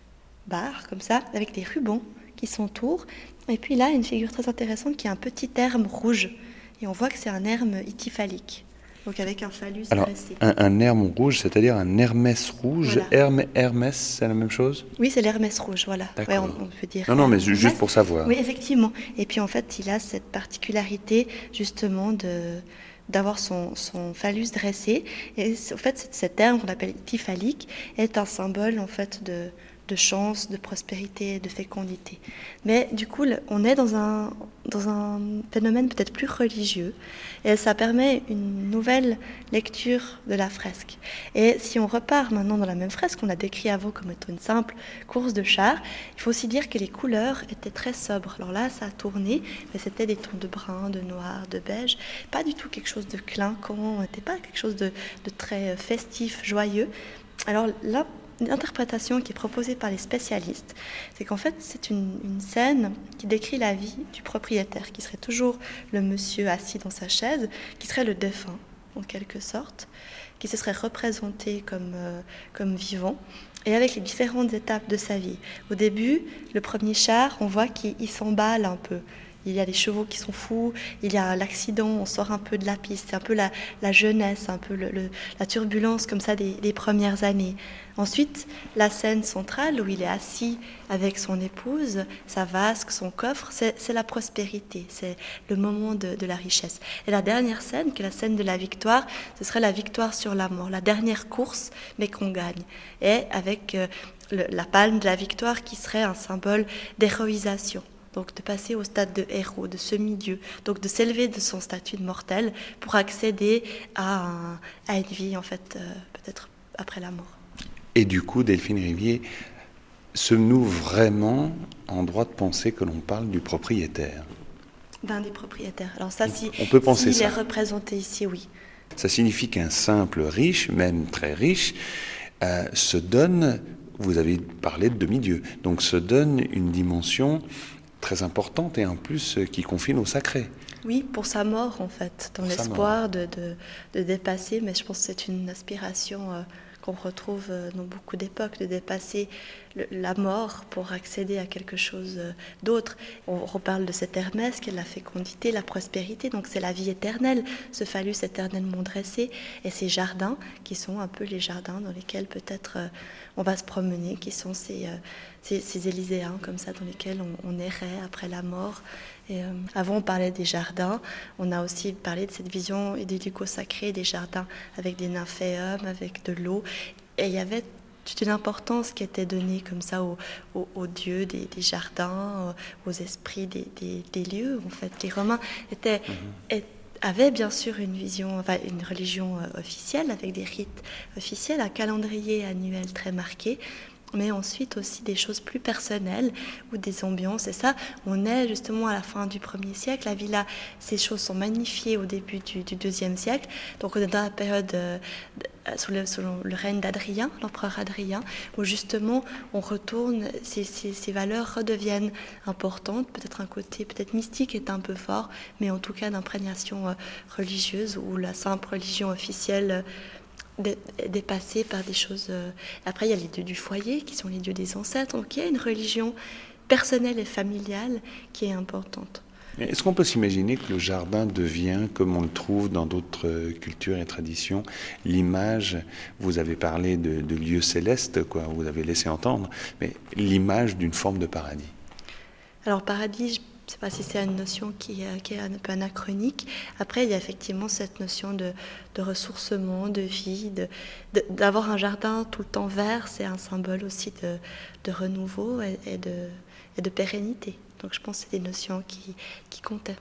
C: barres comme ça, avec des rubans qui s'entourent. Et puis là, une figure très intéressante qui a un petit herme rouge. Et on voit que c'est un herme ityphalique. Donc avec un phallus
D: Alors,
C: dressé.
D: Un, un herme rouge, c'est-à-dire un Hermès rouge.
C: Voilà.
D: Herme, Hermès, c'est la même chose?
C: Oui, c'est l'Hermès rouge, voilà.
D: D'accord.
C: Ouais, on, on peut dire.
D: Non, non, mais
C: Hermès.
D: juste pour savoir.
C: Oui, effectivement. Et puis en fait, il a cette particularité justement de d'avoir son, son phallus dressé. Et en fait, cet herbe qu'on appelle ityphalique est un symbole en fait de de chance, de prospérité, de fécondité. Mais du coup, on est dans un, dans un phénomène peut-être plus religieux, et ça permet une nouvelle lecture de la fresque. Et si on repart maintenant dans la même fresque qu'on a décrit avant comme étant une simple course de chars, il faut aussi dire que les couleurs étaient très sobres. Alors là, ça a tourné, mais c'était des tons de brun, de noir, de beige, pas du tout quelque chose de clinquant, c'était pas quelque chose de, de très festif, joyeux. Alors là, l'interprétation qui est proposée par les spécialistes, c'est qu'en fait, c'est une, une scène qui décrit la vie du propriétaire, qui serait toujours le monsieur assis dans sa chaise, qui serait le défunt, en quelque sorte, qui se serait représenté comme, euh, comme vivant, et avec les différentes étapes de sa vie. Au début, le premier char, on voit qu'il s'emballe un peu. Il y a les chevaux qui sont fous, il y a l'accident, on sort un peu de la piste, c'est un peu la, la jeunesse, un peu le, le, la turbulence comme ça des, des premières années. Ensuite, la scène centrale où il est assis avec son épouse, sa vasque, son coffre, c'est, c'est la prospérité, c'est le moment de, de la richesse. Et la dernière scène, qui est la scène de la victoire, ce serait la victoire sur la mort, la dernière course, mais qu'on gagne. Et avec euh, le, la palme de la victoire qui serait un symbole d'héroïsation. Donc de passer au stade de héros, de semi-dieu, donc de s'élever de son statut de mortel pour accéder à, un, à une vie en fait euh, peut-être après la mort.
D: Et du coup, Delphine Rivier, sommes-nous vraiment en droit de penser que l'on parle du propriétaire?
C: D'un des propriétaires. Alors ça, si,
D: on peut penser
C: s'il
D: ça.
C: est représenté ici, oui.
D: Ça signifie qu'un simple riche, même très riche, euh, se donne, vous avez parlé de demi-dieu, donc se donne une dimension très importante et en plus qui confine au sacré.
C: Oui, pour sa mort en fait, dans pour l'espoir de, de, de dépasser, mais je pense que c'est une aspiration euh, qu'on retrouve euh, dans beaucoup d'époques, de dépasser le, la mort pour accéder à quelque chose euh, d'autre. On reparle de cet Hermès qui est la fécondité, la prospérité, donc c'est la vie éternelle, ce phallus éternellement dressé, et ces jardins qui sont un peu les jardins dans lesquels peut-être euh, on va se promener, qui sont ces, euh, ces, ces Élyséens comme ça dans lesquels on, on errait après la mort. Et, euh, avant on parlait des jardins, on a aussi parlé de cette vision idyllico-sacrée des jardins avec des nymphéums, avec de l'eau, et il y avait toute une importance qui était donnée comme ça aux, aux, aux dieux des, des jardins, aux esprits des, des, des lieux. En fait, les Romains étaient, mmh. étaient avait bien sûr une vision, enfin une religion euh, officielle avec des rites officiels, un calendrier annuel très marqué, mais ensuite aussi des choses plus personnelles ou des ambiances. Et ça, on est justement à la fin du premier siècle. La villa, ces choses sont magnifiées au début du, du deuxième siècle. Donc on est dans la période euh, sous, le, sous le règne d'Adrien, l'empereur Adrien, où justement on retourne, ces, ces, ces valeurs redeviennent importantes. Peut-être un côté peut-être mystique est un peu fort, mais en tout cas d'imprégnation euh, religieuse, où la simple religion officielle euh, dépassée par des choses. Euh... Après, il y a les dieux du foyer, qui sont les dieux des ancêtres. Donc il y a une religion personnelle et familiale qui est importante.
D: Est-ce qu'on peut s'imaginer que le jardin devient, comme on le trouve dans d'autres cultures et traditions, l'image, vous avez parlé de, de lieux célestes, quoi, vous avez laissé entendre, mais l'image d'une forme de paradis? Alors
C: paradis, je ne sais pas si c'est une notion qui, qui est un peu anachronique. Après, il y a effectivement cette notion de, de ressourcement, de vie, de, de, d'avoir un jardin tout le temps vert, c'est un symbole aussi de, de renouveau et, et, de, et de pérennité. Donc je pense que c'est des notions qui, qui comptaient.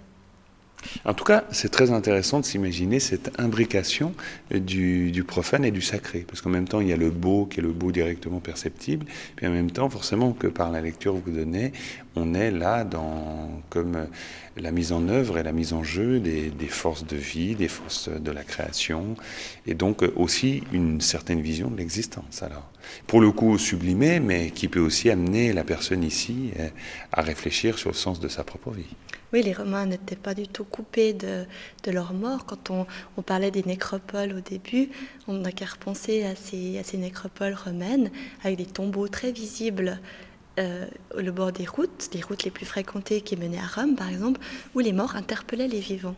D: En tout cas, c'est très intéressant de s'imaginer cette imbrication du, du profane et du sacré. Parce qu'en même temps, il y a le beau qui est le beau directement perceptible. Puis en même temps, forcément, que par la lecture que vous donnez, on est là dans comme la mise en œuvre et la mise en jeu des, des forces de vie, des forces de la création, et donc aussi une certaine vision de l'existence. Alors, pour le coup sublimée, mais qui peut aussi amener la personne ici à réfléchir sur le sens de sa propre vie.
C: Oui, les Romains n'étaient pas du tout coupés de, de leur mort. Quand on, on parlait des nécropoles au début, on n'a qu'à repenser à ces, à ces nécropoles romaines, avec des tombeaux très visibles euh, au bord des routes, des routes les plus fréquentées qui menaient à Rome, par exemple, où les morts interpellaient les vivants,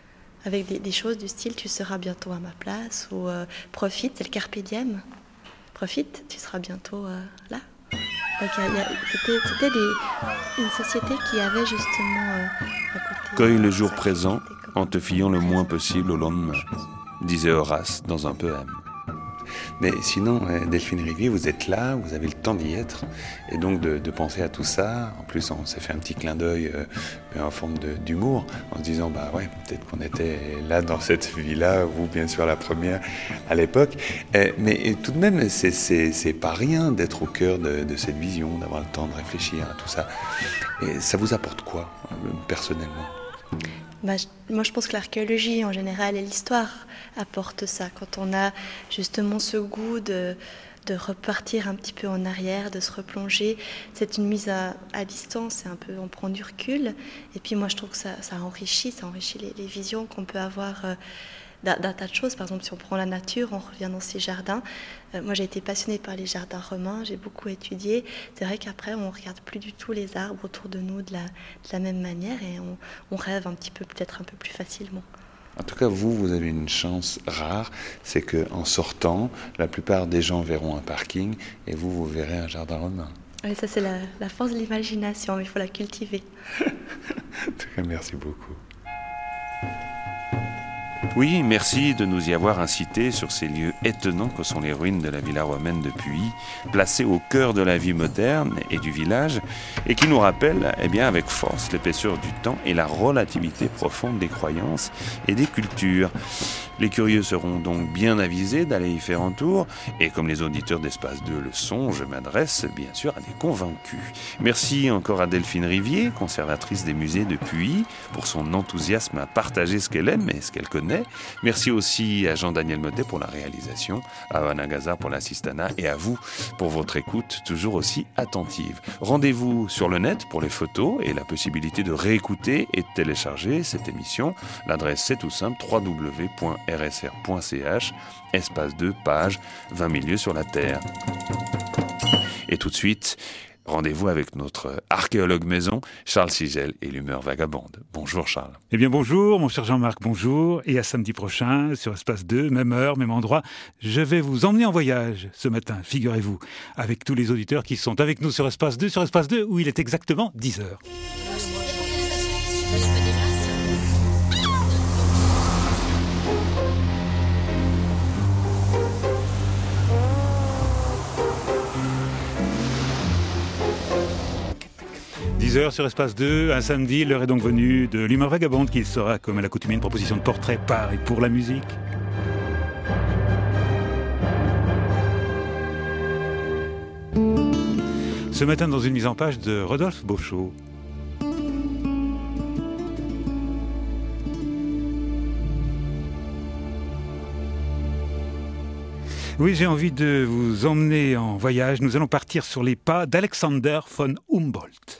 C: avec des, des choses du style « tu seras bientôt à ma place » ou euh, « profite », c'est le carpe diem, « profite, tu seras bientôt euh, là ». Donc, il y a, il y a, c'était, c'était des, une société qui avait justement euh, à côté...
B: Cueille le jour présent en te fiant le moins possible au lendemain, disait Horace dans un poème.
D: Mais sinon, Delphine Rivier, vous êtes là, vous avez le temps d'y être, et donc de, de penser à tout ça. En plus, on s'est fait un petit clin d'œil euh, en forme de, d'humour, en se disant, bah ouais, peut-être qu'on était là dans cette vie-là, vous bien sûr la première à l'époque. Et, mais tout de même, c'est, c'est, c'est pas rien d'être au cœur de, de cette vision, d'avoir le temps de réfléchir à tout ça. Et ça vous apporte quoi, personnellement ?
C: Bah, moi, je pense que l'archéologie en général et l'histoire apportent ça. Quand on a justement ce goût de, de repartir un petit peu en arrière, de se replonger, c'est une mise à, à distance, c'est un peu, on prend du recul. Et puis moi, je trouve que ça, ça enrichit, ça enrichit les, les visions qu'on peut avoir euh, d'un, d'un tas de choses. Par exemple, si on prend la nature, on revient dans ces jardins. Euh, moi, j'ai été passionnée par les jardins romains, j'ai beaucoup étudié. C'est vrai qu'après, on ne regarde plus du tout les arbres autour de nous de la, de la même manière et on, on rêve un petit peu, peut-être un peu plus facilement.
D: En tout cas, vous, vous avez une chance rare, c'est qu'en sortant, la plupart des gens verront un parking et vous, vous verrez un jardin romain.
C: Oui, ça c'est la, la force de l'imagination, mais il faut la cultiver.
D: En tout cas, merci beaucoup.
B: Oui, merci de nous y avoir incités sur ces lieux étonnants que sont les ruines de la villa romaine de Puy, placées au cœur de la vie moderne et du village, et qui nous rappellent eh bien, avec force l'épaisseur du temps et la relativité profonde des croyances et des cultures. Les curieux seront donc bien avisés d'aller y faire un tour, et comme les auditeurs d'Espace deux le sont, je m'adresse bien sûr à des convaincus. Merci encore à Delphine Rivier, conservatrice des musées de Puy, pour son enthousiasme à partager ce qu'elle aime et ce qu'elle connaît. Merci aussi à Jean-Daniel Motet pour la réalisation, à Vanna Gaza pour l'assistanat et à vous pour votre écoute toujours aussi attentive. Rendez-vous sur le net pour les photos et la possibilité de réécouter et de télécharger cette émission. L'adresse c'est tout simple, w w w point r s r point c h, espace deux, page vingt mille lieues sur la Terre. Et tout de suite, rendez-vous avec notre archéologue maison, Charles Sigel et l'humeur vagabonde. Bonjour Charles.
E: Eh bien bonjour, mon cher Jean-Marc, bonjour. Et à samedi prochain, sur Espace deux, même heure, même endroit, je vais vous emmener en voyage ce matin, figurez-vous, avec tous les auditeurs qui sont avec nous sur Espace deux, sur Espace deux, où il est exactement dix heures. dix heures sur Espace deux, un samedi, l'heure est donc venue de l'humeur vagabonde qui sera, comme à l'accoutumée, une proposition de portrait par et pour la musique. Ce matin, dans une mise en page de Rodolphe Beauchot. Oui, j'ai envie de vous emmener en voyage. Nous allons partir sur les pas d'Alexander von Humboldt.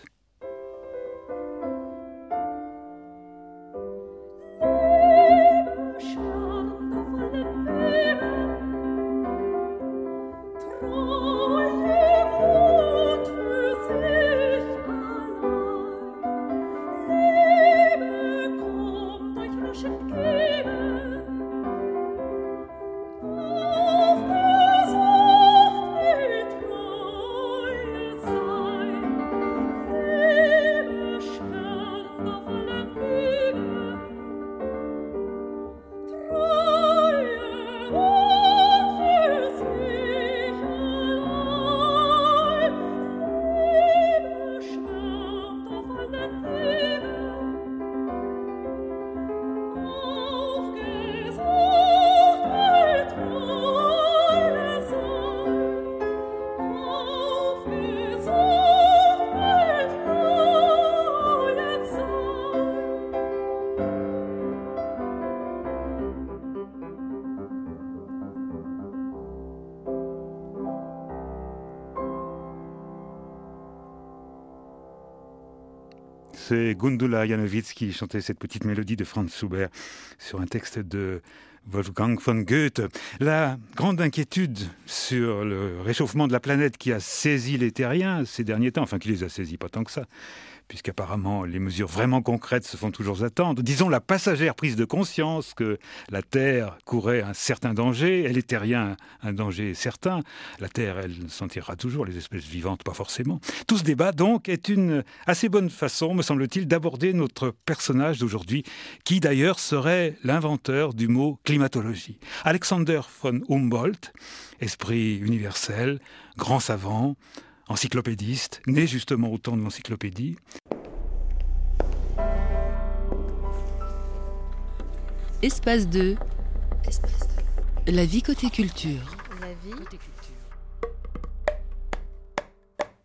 E: c'est Gundula Janowitz qui chantait cette petite mélodie de Franz Schubert sur un texte de Wolfgang von Goethe. La grande inquiétude sur le réchauffement de la planète qui a saisi les terriens ces derniers temps, enfin qui les a saisis pas tant que ça, puisqu'apparemment les mesures vraiment concrètes se font toujours attendre. Disons la passagère prise de conscience que la Terre courait un certain danger, et les terriens un danger certain. La Terre, elle s'en tirera toujours, les espèces vivantes pas forcément. Tout ce débat donc est une assez bonne façon, me semble-t-il, d'aborder notre personnage d'aujourd'hui, qui d'ailleurs serait l'inventeur du mot climatologie. Alexander von Humboldt, esprit universel, grand savant, encyclopédiste, né justement au temps de l'encyclopédie.
A: Espace deux.
C: Espace
A: La vie côté culture.
C: La vie